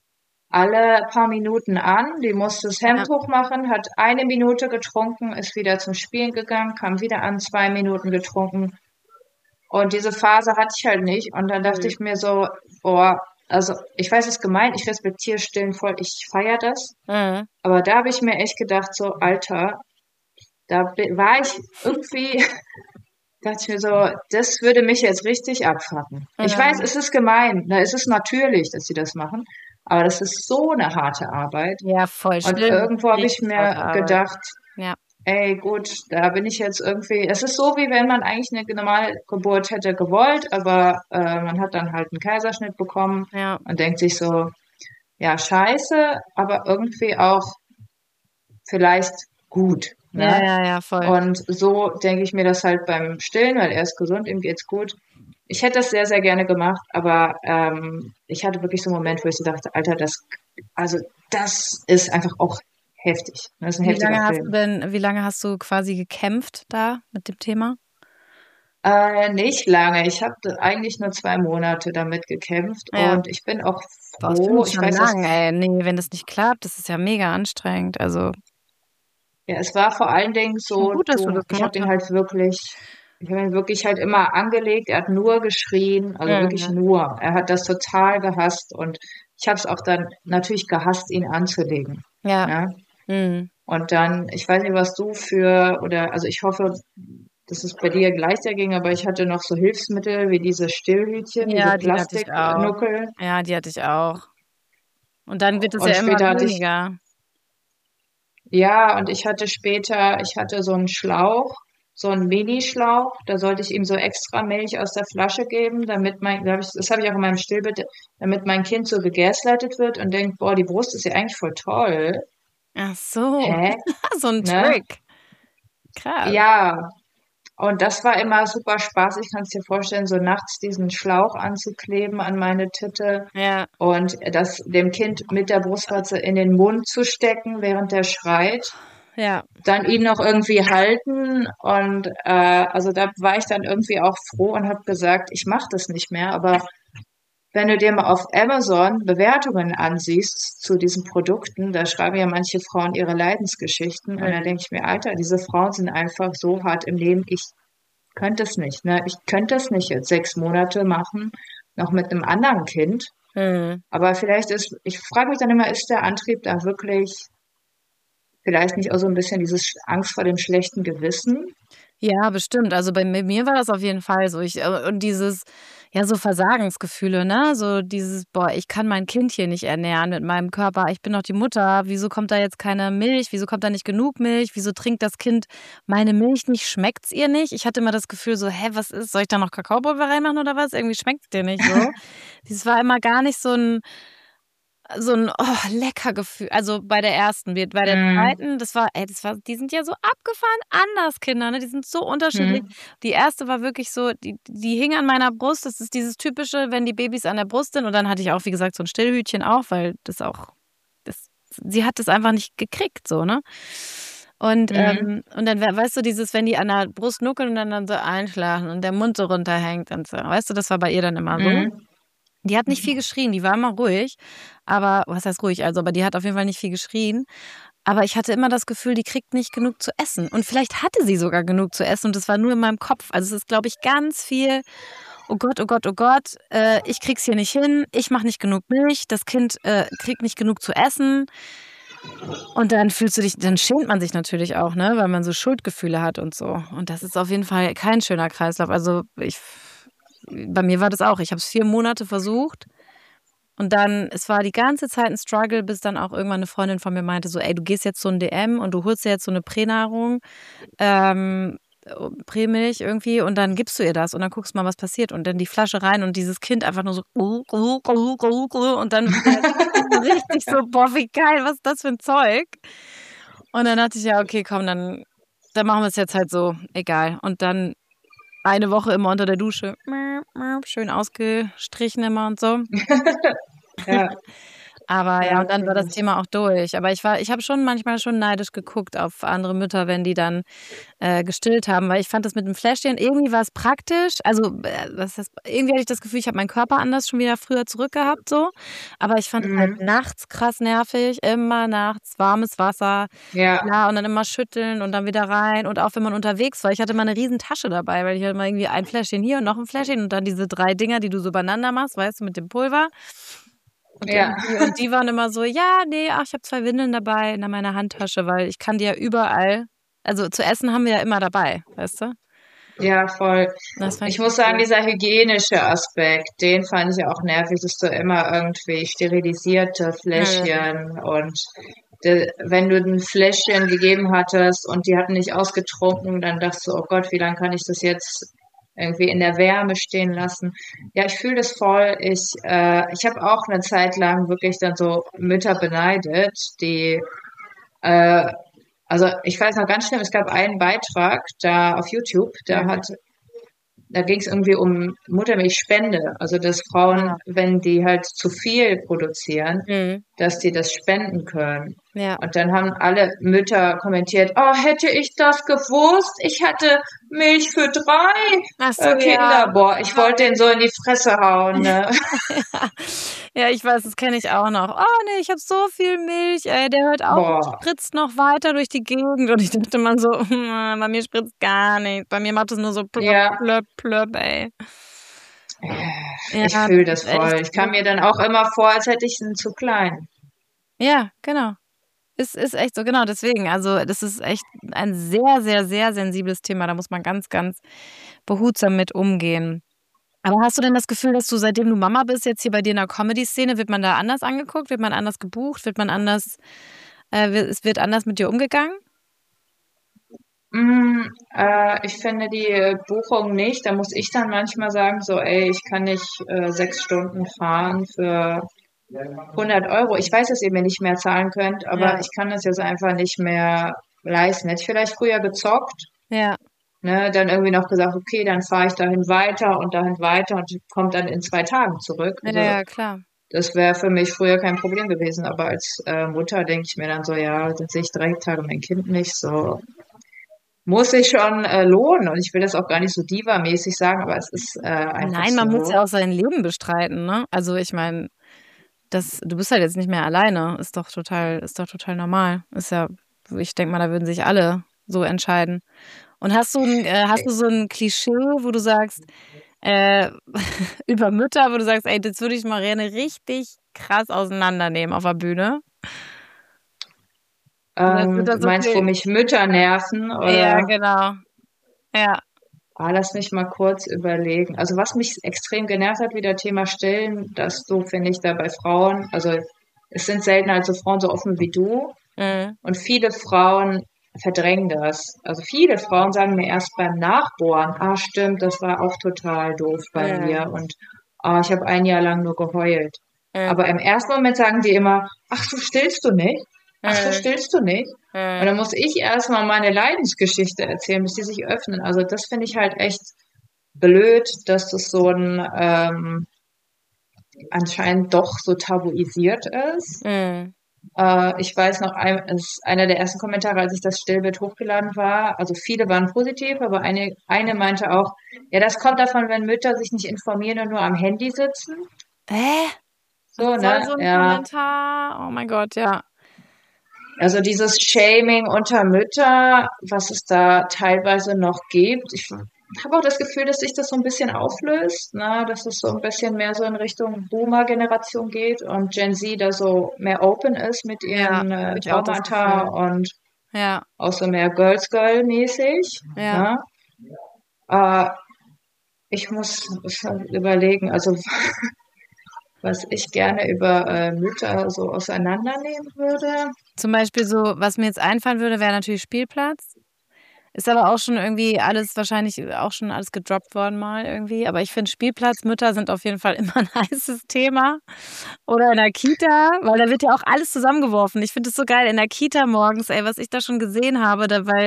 alle paar Minuten an. Die musste das Hemd Ja. hochmachen, hat eine Minute getrunken, ist wieder zum Spielen gegangen, kam wieder an, zwei Minuten getrunken. Und diese Phase hatte ich halt nicht. Und dann dachte Mhm. ich mir so, boah, also ich weiß, es ist gemein, ich respektiere Stillen voll, ich feiere das. Mhm. Aber da habe ich mir echt gedacht, so, Alter, da bi- war ich irgendwie, dachte ich mir so, das würde mich jetzt richtig abfacken. Ich weiß, Mhm. es ist gemein, ne, es ist natürlich, dass sie das machen, aber das ist so eine harte Arbeit. Ja, voll. Und Stillen ist irgendwo habe ich richtig harte mir Arbeit. gedacht, Ja. ey, gut, da bin ich jetzt irgendwie, es ist so, wie wenn man eigentlich eine normale Geburt hätte gewollt, aber äh, man hat dann halt einen Kaiserschnitt bekommen Ja. und denkt sich so, ja, scheiße, aber irgendwie auch vielleicht gut, Ja, ne? ja, ja, voll. Und so denke ich mir das halt beim Stillen, weil er ist gesund, ihm geht's gut. Ich hätte das sehr, sehr gerne gemacht, aber ähm, ich hatte wirklich so einen Moment, wo ich so dachte, Alter, das, also das ist einfach auch heftig. Das ist ein Wie heftiger lange hast du Film. denn, wie lange hast du quasi gekämpft da mit dem Thema? Äh, nicht lange. Ich habe eigentlich nur zwei Monate damit gekämpft Ja. und ich bin auch Boah, das finde froh. ich Ich schon weiß, dass lang, ey. Nee, wenn das nicht klappt, das ist ja mega anstrengend. Also ja, es war vor allen Dingen schon so, gut, dass du du, das ich habe gemacht den hast. halt wirklich, ich habe ihn wirklich halt immer angelegt. Er hat nur geschrien, also wirklich Mhm. nur. Er hat das total gehasst und ich habe es auch dann natürlich gehasst, ihn anzulegen. Ja. Ja? Mhm. Und dann, ich weiß nicht, was du für, oder, also ich hoffe, dass es bei dir gleich ging, aber ich hatte noch so Hilfsmittel wie diese Stillhütchen, diese Ja, die hatte ich auch. Plastiknuckel. Ja, die hatte ich auch. Und dann wird es Und ja immer später hatte ich, weniger. ja, und ich hatte später, ich hatte so einen Schlauch, so einen Mini-Schlauch, da sollte ich ihm so extra Milch aus der Flasche geben, damit mein, da hab ich, das habe ich auch in meinem Stillbett, damit mein Kind so gegaslightet wird und denkt, boah, die Brust ist ja eigentlich voll toll. Ach so, Hä? so ein Ne? Trick. Krass. Ja, und das war immer super Spaß. Ich kann es dir vorstellen, so nachts diesen Schlauch anzukleben an meine Titte Ja, und das dem Kind mit der Brustwarze in den Mund zu stecken, während der schreit. ja. Dann ihn noch irgendwie halten und äh, also da war ich dann irgendwie auch froh und habe gesagt, ich mache das nicht mehr. Aber wenn du dir mal auf Amazon Bewertungen ansiehst zu diesen Produkten, da schreiben ja manche Frauen ihre Leidensgeschichten und da Mhm. denke ich mir, Alter, diese Frauen sind einfach so hart im Leben. Ich könnte es nicht, ne? Ich könnte es nicht jetzt sechs Monate machen, noch mit einem anderen Kind. Mhm. Aber vielleicht ist, ich frage mich dann immer, ist der Antrieb da wirklich vielleicht nicht auch so ein bisschen dieses Angst vor dem schlechten Gewissen? Ja, bestimmt. Also bei mi mir war das auf jeden Fall so. Ich äh, und dieses ja, so Versagensgefühle, ne? So dieses: „Boah, ich kann mein Kind hier nicht ernähren mit meinem Körper. Ich bin doch die Mutter. Wieso kommt da jetzt keine Milch? Wieso kommt da nicht genug Milch? Wieso trinkt das Kind meine Milch nicht? Schmeckt's ihr nicht?“ Ich hatte immer das Gefühl so: „Hä, was ist? Soll ich da noch Kakaopulver reinmachen oder was? Irgendwie schmeckt's dir nicht so.“ Das war immer gar nicht so 'n so 'n, oh, lecker Gefühl. Also, bei der ersten. Wir bei der Mhm. zweiten, das war ey, das war die sind ja so abgefahren anders, Kinder, ne? Die sind so unterschiedlich. Mhm. Die erste war wirklich so, die die hing an meiner Brust. Das ist dieses typische, wenn die Babys an der Brust sind. Und dann hatte ich auch, wie gesagt, so 'n Stillhütchen auch, weil das auch das sie hat das einfach nicht gekriegt so, ne? Und, Mhm. ähm und dann wei weißt du, dieses, wenn die an der Brust nuckeln und dann dann so einschlafen und der Mund so runterhängt und so. Weißt du, das war bei ihr dann immer so. Mhm. Die hat nicht viel geschrien, die war immer ruhig, aber was heißt ruhig? Also, aber die hat auf jeden Fall nicht viel geschrien. Aber ich hatte immer das Gefühl, die kriegt nicht genug zu essen. Und vielleicht hatte sie sogar genug zu essen und das war nur in meinem Kopf. Also, es ist, glaube ich, ganz viel: „Oh Gott, oh Gott, oh Gott, äh, ich kriege es hier nicht hin. Ich mache nicht genug Milch. Das Kind, äh, kriegt nicht genug zu essen.“ Und dann fühlst du dich dann schämt man sich natürlich auch, ne, weil man so Schuldgefühle hat und so. Und das ist auf jeden Fall kein schöner Kreislauf. Also, ich bei mir war das auch. Ich habe es vier Monate versucht und dann es war die ganze Zeit 'n Struggle, bis dann auch irgendwann 'ne Freundin von mir meinte so: „Ey, du gehst jetzt zu 'n D M und du holst dir jetzt so 'ne Pränahrung, ähm, o Prämilch irgendwie und dann gibst du ihr das und dann guckst mal, was passiert.“ Und dann die Flasche rein und dieses Kind einfach nur so und dann so richtig so: „Boah, wie geil, was ist das für 'n Zeug?“ Und dann dachte ich: „Ja, okay, komm, dann dann machen wir's jetzt halt so, egal.“ Und dann eine Woche immer unter der Dusche, schön ausgestrichen immer und so. Ja, Aber ja, ja, und dann war kenne das ich. Thema auch durch. Aber ich war ich habe schon manchmal schon neidisch geguckt auf andere Mütter, wenn die dann, äh, gestillt haben, weil ich fand das mit dem Fläschchen irgendwie war's praktisch. Also, äh, was heißt irgendwie hatte ich das Gefühl, ich habe meinen Körper anders schon wieder früher zurückgehabt so. Aber ich fand es halt Mhm. nachts krass nervig, immer nachts warmes Wasser, Ja, ja, und dann immer schütteln und dann wieder rein. Und auch wenn man unterwegs war, ich hatte immer 'ne riesen Tasche dabei, weil ich hatte immer irgendwie ein Fläschchen hier und noch 'n Fläschchen und dann diese drei Dinger, die du so übereinander machst, weißt du, mit dem Pulver. Und ja, irgendwie und die waren immer so: „Ja, ne, ach, ich habe zwei Windeln dabei in meiner Handtasche“, weil ich kann die ja überall also, zu essen haben wir ja immer dabei, weißt du? ja, voll. Das fand Ich ich muss ganz sagen, cool. dieser hygienische Aspekt, den fand ich auch nervig, dass du immer irgendwie sterilisierte Mhm. Fläschchen und de wenn du 'n Fläschchen gegeben hattest und die hatten nicht ausgetrunken, dann dachtest du: „Oh Gott, wie lang kann ich das jetzt irgendwie in der Wärme stehen lassen?“ Ja, ich fühle das voll. Ich äh, ich habe auch 'ne Zeit lang wirklich dann so Mütter beneidet, die äh, also, ich weiß noch ganz schlimm, es gab einen Beitrag da auf YouTube, da Mhm. hat da ging's irgendwie um Muttermilchspende, also, dass Frauen, Ah. wenn die halt zu viel produzieren, Mhm. dass die das spenden können. Ja. Und dann haben alle Mütter kommentiert: „Oh, hätte ich das gewusst, ich hatte Milch für drei Ach so, äh, ja. Kinder.“ Boah, ich wollte denen so in die Fresse hauen, ne? Ja. Ja, ich weiß, das kenne ich auch noch. „Oh ne, ich habe so viel Milch, ey, der hört auf und Boah, spritzt noch weiter durch die Gegend.“ Und ich dachte immer so: „Hm, bei mir spritzt gar nichts. Bei mir macht es nur so plöpp, ja. plöpp, plöpp, ey.“ Ja, Ich das fühle das ist echt voll. Ich kam mir dann auch immer vor, als hätte ich 'n zu kleinen. ja, genau. Ist, ist echt so, genau, deswegen. Also, das ist echt ein sehr, sehr, sehr sensibles Thema. Da muss man ganz, ganz behutsam mit umgehen. Aber hast du denn das Gefühl, dass du, seitdem du Mama bist, jetzt hier bei dir in der Comedy-Szene, wird man da anders angeguckt? Wird man anders gebucht? Wird man anders, äh, wird, es wird anders mit dir umgegangen? Mm, äh, ich finde die Buchung nicht. Da muss ich dann manchmal sagen, so, ey, ich kann nicht äh, sechs Stunden fahren für hundert Euro. Ich weiß, dass ihr mir nicht mehr zahlen könnt, aber Ja. ich kann das jetzt einfach nicht mehr leisten. Hätte ich vielleicht früher gezockt, Ja, ne, dann irgendwie noch gesagt, okay, dann fahre ich dahin weiter und dahin weiter und kommt dann in zwei Tagen zurück. ja, Also ja, klar. das wäre für mich früher kein Problem gewesen, aber als äh, Mutter denke ich mir dann so, ja, dann sehe ich drei Tage mein Kind nicht, so muss sich schon äh, lohnen. Und ich will das auch gar nicht so diva-mäßig sagen, aber es ist äh, einfach Nein, man muss so. ja auch sein Leben bestreiten, ne? Also ich meine, das, du bist halt jetzt nicht mehr alleine. Ist doch total, ist doch total normal. Ist ja, ich denke mal, da würden sich alle so entscheiden. Und hast du, ein, äh, hast du so ein Klischee, wo du sagst, äh, über Mütter, wo du sagst, ey, das würde ich Marianne richtig krass auseinandernehmen auf der Bühne? Oder Ähm, wird du das meinst, wo okay? mich Mütter nerven Ja, oder? genau. Ja. Ah, lass mich mal kurz überlegen. Also was mich extrem genervt hat, wieder Thema Stillen, dass du, finde ich, da bei Frauen, also es sind selten also Frauen so offen wie du Mhm. und viele Frauen verdrängen das. Also viele Frauen sagen mir erst beim Nachbohren, ah stimmt, das war auch total doof bei Mhm. mir und ah, ich habe ein Jahr lang nur geheult. Mhm. Aber im ersten Moment sagen die immer, ach so stillst du nicht? Ach so Mhm. stillst du nicht? Und Mhm. dann muss ich erstmal meine Leidensgeschichte erzählen, bis die sich öffnen. Also das finde ich halt echt blöd, dass das so ein ähm, anscheinend doch so tabuisiert ist. Mhm. Äh, ich weiß noch, ein, es ist einer der ersten Kommentare, als ich das Stillbild hochgeladen war. Also viele waren positiv, aber eine, eine meinte auch, ja, das kommt davon, wenn Mütter sich nicht informieren und nur am Handy sitzen. Hä? Was So, soll ne? so ein Ja. Kommentar? Oh mein Gott, ja. Also dieses Shaming unter Mütter, was es da teilweise noch gibt. Ich habe auch das Gefühl, dass sich das so ein bisschen auflöst, ne? Dass es so ein bisschen mehr so in Richtung Boomer-Generation geht und Gen Z da so mehr open ist mit Ja, ihren äh, habe ich auch das Traumata Gefühl. und Ja, auch so mehr Girls Girl-mäßig. ja. Ne? Äh, ich muss überlegen, also was ich gerne über äh, Mütter so auseinandernehmen würde. Zum Beispiel so, was mir jetzt einfallen würde, wäre natürlich Spielplatz. Ist aber auch schon irgendwie alles, wahrscheinlich auch schon alles gedroppt worden mal irgendwie. Aber ich finde, Spielplatzmütter sind auf jeden Fall immer ein heißes Thema. Oder in der Kita, weil da wird ja auch alles zusammengeworfen. Ich finde es so geil in der Kita morgens, ey, was ich da schon gesehen habe, da, weil,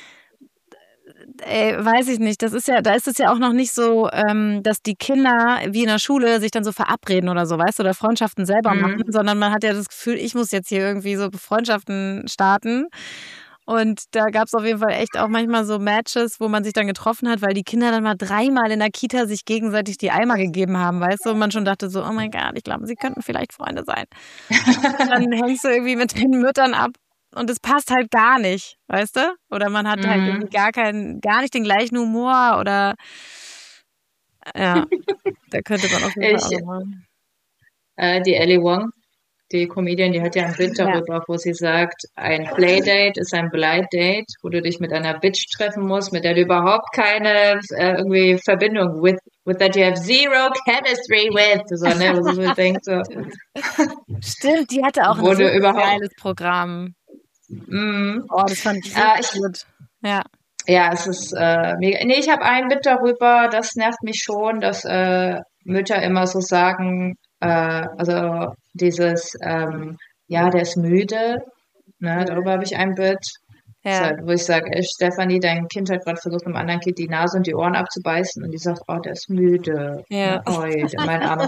ey, weiß ich nicht, das ist ja, da ist es ja auch noch nicht so, ähm, dass die Kinder wie in der Schule sich dann so verabreden oder so, weißt du, oder Freundschaften selber machen, Mhm. sondern man hat ja das Gefühl, ich muss jetzt hier irgendwie so Freundschaften starten. Und da gab es auf jeden Fall echt auch manchmal so Matches, wo man sich dann getroffen hat, weil die Kinder dann mal dreimal in der Kita sich gegenseitig die Eimer gegeben haben, weißt du? Und man schon dachte so, oh mein Gott, ich glaube, sie könnten vielleicht Freunde sein. Und dann hängst du irgendwie mit den Müttern ab und es passt halt gar nicht, weißt du? Oder man hat halt irgendwie Mhm. gar keinen, gar nicht den gleichen Humor oder ja, da könnte man auf jeden Fall auch Ich, nochmal. äh, die Ellie Wong, die Comedian, die hat ja ein Bit Ja. darüber, wo sie sagt, ein Playdate ist ein Blind Date, wo du dich mit einer Bitch treffen musst, mit der du überhaupt keine äh, irgendwie Verbindung with, with that you have zero chemistry with, so, ne, wo sie so denkt, so, Stimmt, die hatte auch ein wo du richtig überhaupt, geiles Programm. mm, Oh, das fand ich äh, richtig ich, gut. Ja. ja, es ist äh, mega. Nee, ich habe ein Bit darüber, das nervt mich schon, dass äh, Mütter immer so sagen, äh, also dieses, ähm, ja, der ist müde, ne, darüber habe ich ein Bit, so, Ja. wo ich sage, ey, Stefanie, dein Kind hat gerade versucht, einem anderen Kind die Nase und die Ohren abzubeißen und die sagt, oh, der ist müde, Ja. ne, oi, der, mein Armer.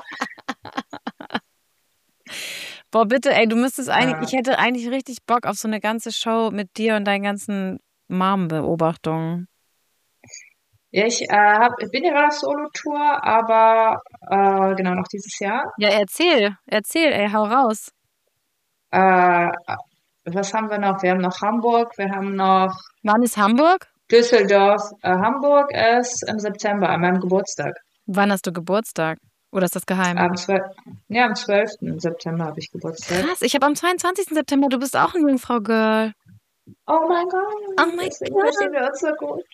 Boah, bitte, ey, du müsstest eigentlich, Äh, ich hätte eigentlich richtig Bock auf so eine ganze Show mit dir und deinen ganzen Mom-Beobachtungen. ja, ich, äh, hab, ich bin ja gerade auf Solo-Tour, aber äh, genau, noch dieses Jahr. Ja, erzähl, erzähl, ey, hau raus. Äh, was haben wir noch? Wir haben noch Hamburg, wir haben noch Wann ist Hamburg? Düsseldorf. Äh, Hamburg ist im September, an meinem Geburtstag. Wann hast du Geburtstag? Oder ist das geheim? Am zwölften Ja, am zwölften September habe ich Geburtstag. Krass, ich habe am zweiundzwanzigsten September, du bist auch ein Jungfrau-Girl. Oh mein Gott, Oh mein deswegen Gott. verstehen wir uns so gut.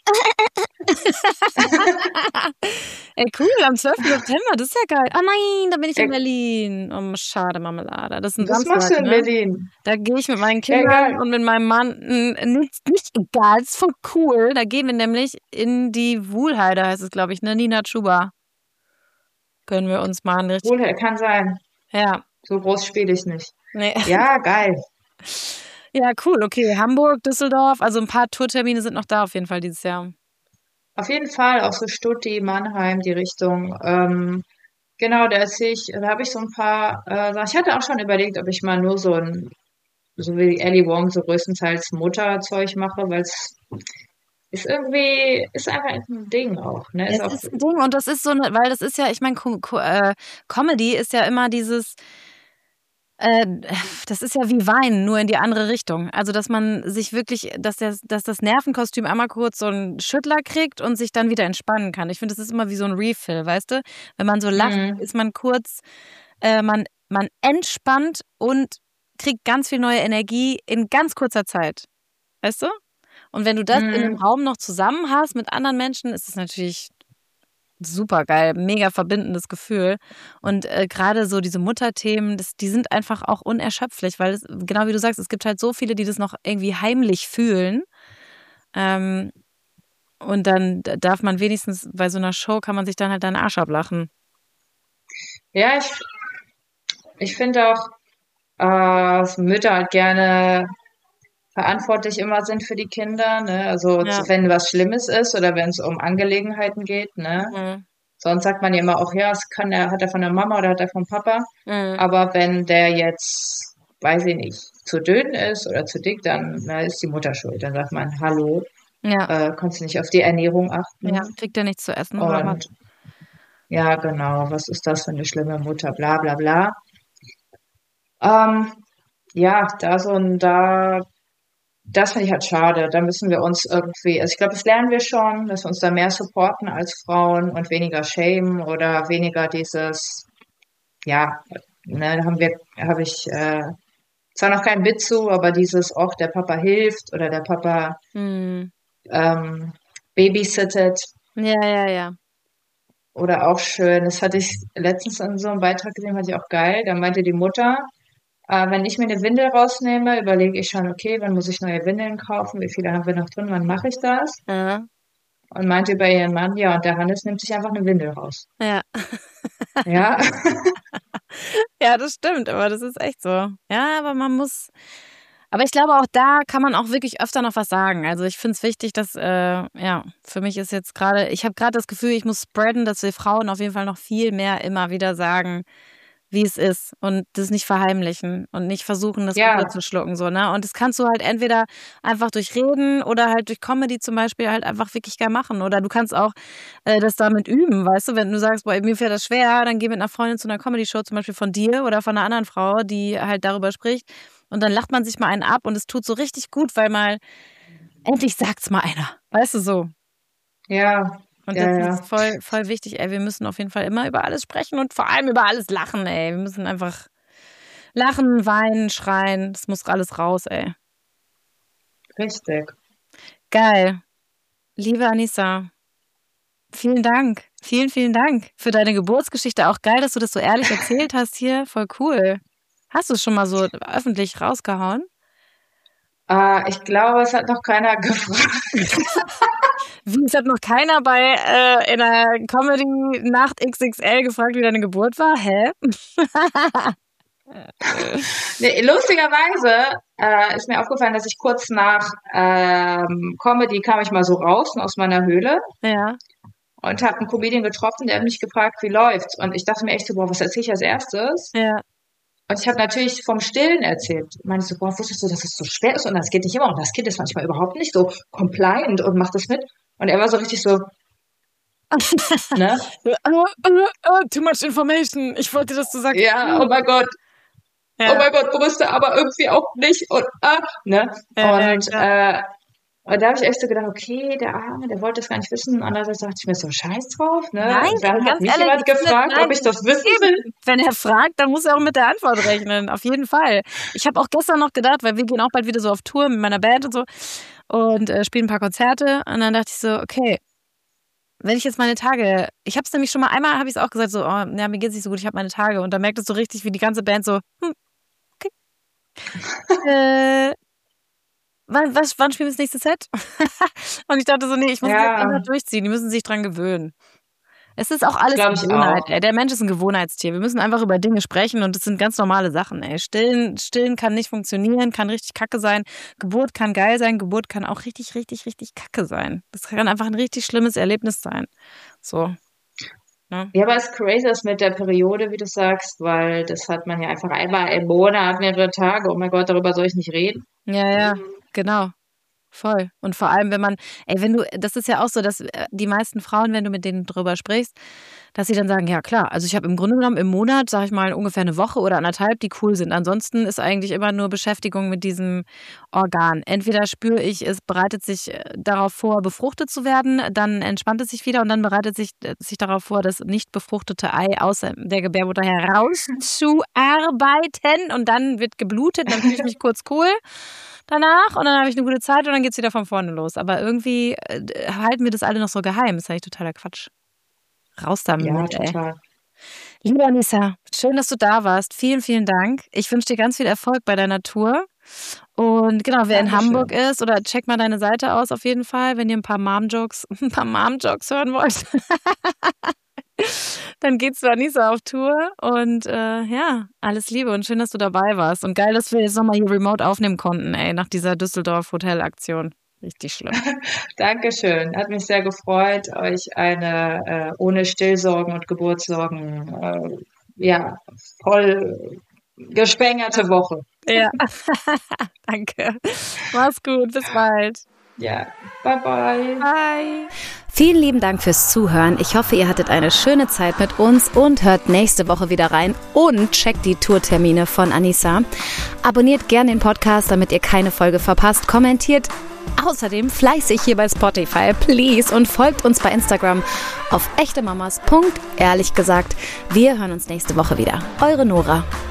Ey, cool, am zwölften September, das ist ja geil. Oh nein, da bin ich in Ja. Berlin. Oh, schade, Marmelade. Das ist ein Was Samstag, machst du in ne? Berlin? Da gehe ich mit meinen Ja, Kindern egal. und mit meinem Mann, n- nicht, nicht egal, ist voll cool. Da gehen wir nämlich in die Wuhlheide, heißt es, glaube ich, ne? Nina Chuba. Können wir uns mal ein richtig, Wohl, kann sein. ja, So groß spiele ich nicht. nee. Ja, geil. Ja, cool, okay. Hamburg, Düsseldorf, also ein paar Tourtermine sind noch da auf jeden Fall dieses Jahr. Auf jeden Fall, auch so Stutti, Mannheim, die Richtung. Ähm, genau, da ist ich, da habe ich so ein paar äh, Sachen. Ich hatte auch schon überlegt, ob ich mal nur so ein, so wie Ellie Wong, so größtenteils Mutterzeug mache, weil es ist irgendwie, ist einfach ein Ding auch, ne? Ist Es auch, ist ein Ding und das ist so eine, weil das ist ja, ich meine, Co Co äh, Comedy ist ja immer dieses, äh, das ist ja wie Wein, nur in die andere Richtung. Also, dass man sich wirklich, dass, der, dass das Nervenkostüm einmal kurz so einen Schüttler kriegt und sich dann wieder entspannen kann. Ich finde, das ist immer wie so ein Refill, weißt du? Wenn man so lacht, mm, ist man kurz, äh, man, man entspannt und kriegt ganz viel neue Energie in ganz kurzer Zeit. Weißt du? Und wenn du das in einem mm. Raum noch zusammen hast mit anderen Menschen, ist es natürlich super geil, mega verbindendes Gefühl. Und äh, gerade so diese Mutterthemen, das, die sind einfach auch unerschöpflich, weil es, genau wie du sagst, es gibt halt so viele, die das noch irgendwie heimlich fühlen. Ähm, und dann d- darf man wenigstens bei so einer Show, kann man sich dann halt deinen Arsch ablachen. Ja, ich, ich finde auch, äh, dass Mütter halt gerne verantwortlich immer sind für die Kinder, ne? Also Ja. wenn was Schlimmes ist oder wenn es um Angelegenheiten geht, ne? Mhm. Sonst sagt man ja immer auch, ja, es kann er, hat er von der Mama oder hat er vom Papa. Mhm. Aber wenn der jetzt, weiß ich nicht, zu dünn ist oder zu dick, dann na, ist die Mutter schuld. Dann sagt man, hallo, Ja, äh, kannst du nicht auf die Ernährung achten? ja, kriegt er nichts zu essen oder was? Und ja, genau, was ist das für eine schlimme Mutter, bla bla bla. Ähm, ja, da so ein, da, das finde ich halt schade. Da müssen wir uns irgendwie, also ich glaube, das lernen wir schon, dass wir uns da mehr supporten als Frauen und weniger shamen oder weniger dieses, ja, ne, da haben wir, habe ich äh, zwar noch kein Bit zu, aber dieses, auch der Papa hilft oder der Papa Hm. ähm, babysittet Ja, ja, ja. oder auch schön. Das hatte ich letztens in so einem Beitrag gesehen, fand ich auch geil. Da meinte die Mutter, äh, wenn ich mir eine Windel rausnehme, überlege ich schon, okay, wann muss ich neue Windeln kaufen? Wie viele haben wir noch drin? Wann mache ich das? Ja. Und meinte bei ihrem Mann, ja, und der Hannes nimmt sich einfach eine Windel raus. Ja. Ja, Ja, das stimmt, aber das ist echt so. Ja, aber man muss. Aber ich glaube, auch da kann man auch wirklich öfter noch was sagen. Also ich finde es wichtig, dass, äh, ja, für mich ist jetzt gerade, ich habe gerade das Gefühl, ich muss spreaden, dass wir Frauen auf jeden Fall noch viel mehr immer wieder sagen, wie es ist und das nicht verheimlichen und nicht versuchen, das ja, runterzuschlucken, so, ne? Und das kannst du halt entweder einfach durch Reden oder halt durch Comedy zum Beispiel halt einfach wirklich geil machen. Oder du kannst auch äh, das damit üben, weißt du? Wenn du sagst, boah, mir fällt das schwer, dann geh mit einer Freundin zu einer Comedy-Show, zum Beispiel von dir oder von einer anderen Frau, die halt darüber spricht. Und dann lacht man sich mal einen ab und es tut so richtig gut, weil mal endlich sagt's mal einer. Weißt du so? ja, Und ja, das ja, ist voll, voll wichtig, ey. Wir müssen auf jeden Fall immer über alles sprechen und vor allem über alles lachen, ey. Wir müssen einfach lachen, weinen, schreien. Das muss alles raus, ey. richtig. Geil. Liebe Anissa, vielen Dank. Vielen, vielen Dank für deine Geburtsgeschichte. Auch geil, dass du das so ehrlich erzählt hast hier. Voll cool. Hast du es schon mal so öffentlich rausgehauen? Äh, ich glaube, es hat noch keiner gefragt. Wie, es hat noch keiner bei äh, in der Comedy-Nacht X X L gefragt, wie deine Geburt war? Hä? Nee, lustigerweise äh, ist mir aufgefallen, dass ich kurz nach ähm, Comedy kam ich mal so raus aus meiner Höhle Ja. und habe einen Comedian getroffen, der hat mich gefragt, wie läuft's? Und ich dachte mir echt so, boah, was erzähle ich als erstes? Ja. Und ich habe natürlich vom Stillen erzählt. Ich meine so, boah, wusstest du, dass es so schwer ist? Und das geht nicht immer. Und das Kind ist manchmal überhaupt nicht so compliant und macht das mit. Und er war so richtig so, ne? Oh, oh, oh, too much information. Ich wollte, dass du sagst. Ja, oh mein Gott, Ja. oh mein Gott, Brüste, aber irgendwie auch nicht. Und, ah, ne? Ja, ja, Und klar. äh, Und da habe ich echt so gedacht, okay, der Arme, der wollte das gar nicht wissen. Andererseits dachte ich mir so, scheiß drauf, ne? Nein, Dann hat ganz mich ehrlich, jemand ich finde, gefragt, nein, ob ich das wissen will. wenn er fragt, dann muss er auch mit der Antwort rechnen. Auf jeden Fall. Ich habe auch gestern noch gedacht, weil wir gehen auch bald wieder so auf Tour mit meiner Band und so und äh, spielen ein paar Konzerte. Und dann dachte ich so, okay, wenn ich jetzt meine Tage, ich habe es nämlich schon mal einmal, habe ich es auch gesagt, so, oh, ja, mir geht's nicht so gut, ich habe meine Tage. Und dann merkt es so richtig, wie die ganze Band so, hm, okay. äh, wann, was, wann spielen wir das nächste Set? Und ich dachte so, nee, ich muss Ja. es jetzt einfach durchziehen. Die müssen sich dran gewöhnen. Es ist auch alles Glaub ich Gewohnheit, auch. ey. Der Mensch ist ein Gewohnheitstier. Wir müssen einfach über Dinge sprechen und das sind ganz normale Sachen, ey. Stillen, stillen kann nicht funktionieren, kann richtig kacke sein. Geburt kann geil sein, Geburt kann auch richtig, richtig, richtig kacke sein. Das kann einfach ein richtig schlimmes Erlebnis sein. So. Ne? Ja, aber es ist crazy ist mit der Periode, wie du sagst, weil das hat man ja einfach einmal im Monat, mehrere Tage. Oh mein Gott, darüber soll ich nicht reden. Ja, ja, genau. Voll. Und vor allem, wenn man, ey, wenn du, das ist ja auch so, dass äh, die meisten Frauen, wenn du mit denen drüber sprichst, dass sie dann sagen, ja klar, also ich habe im Grunde genommen im Monat, sag ich mal, ungefähr eine Woche oder anderthalb, die cool sind. Ansonsten ist eigentlich immer nur Beschäftigung mit diesem Organ. Entweder spüre ich, es bereitet sich äh, darauf vor, befruchtet zu werden, dann entspannt es sich wieder und dann bereitet sich, äh, sich darauf vor, das nicht befruchtete Ei aus der Gebärmutter herauszuarbeiten und dann wird geblutet, dann fühle ich mich kurz cool danach und dann habe ich eine gute Zeit und dann geht's wieder von vorne los. Aber irgendwie äh, halten wir das alle noch so geheim. Das ist eigentlich totaler Quatsch. Raus damit, Ja, ey. total. Liebe Anissa, schön, dass du da warst. Vielen, vielen Dank. Ich wünsche dir ganz viel Erfolg bei deiner Tour. Und genau, wer in Dankeschön. Hamburg ist, oder check mal deine Seite aus auf jeden Fall, wenn ihr ein paar Mom-Jokes, ein paar Mom-Jokes hören wollt. Dann geht's zu Anissa auf Tour und äh, ja, alles Liebe und schön, dass du dabei warst. Und geil, dass wir jetzt nochmal hier remote aufnehmen konnten, ey, nach dieser Düsseldorf-Hotel-Aktion. Richtig schlimm. Dankeschön. Hat mich sehr gefreut, euch eine äh, ohne Stillsorgen und Geburtssorgen äh, ja, voll gespengerte Woche. Ja, danke. Mach's gut, bis bald. Ja, bye bye. Bye. Vielen lieben Dank fürs Zuhören. Ich hoffe, ihr hattet eine schöne Zeit mit uns und hört nächste Woche wieder rein und checkt die Tourtermine von Anissa. Abonniert gerne den Podcast, damit ihr keine Folge verpasst. Kommentiert außerdem fleißig hier bei Spotify, please, und folgt uns bei Instagram auf echtemamas. Ehrlich gesagt. Wir hören uns nächste Woche wieder. Eure Nora.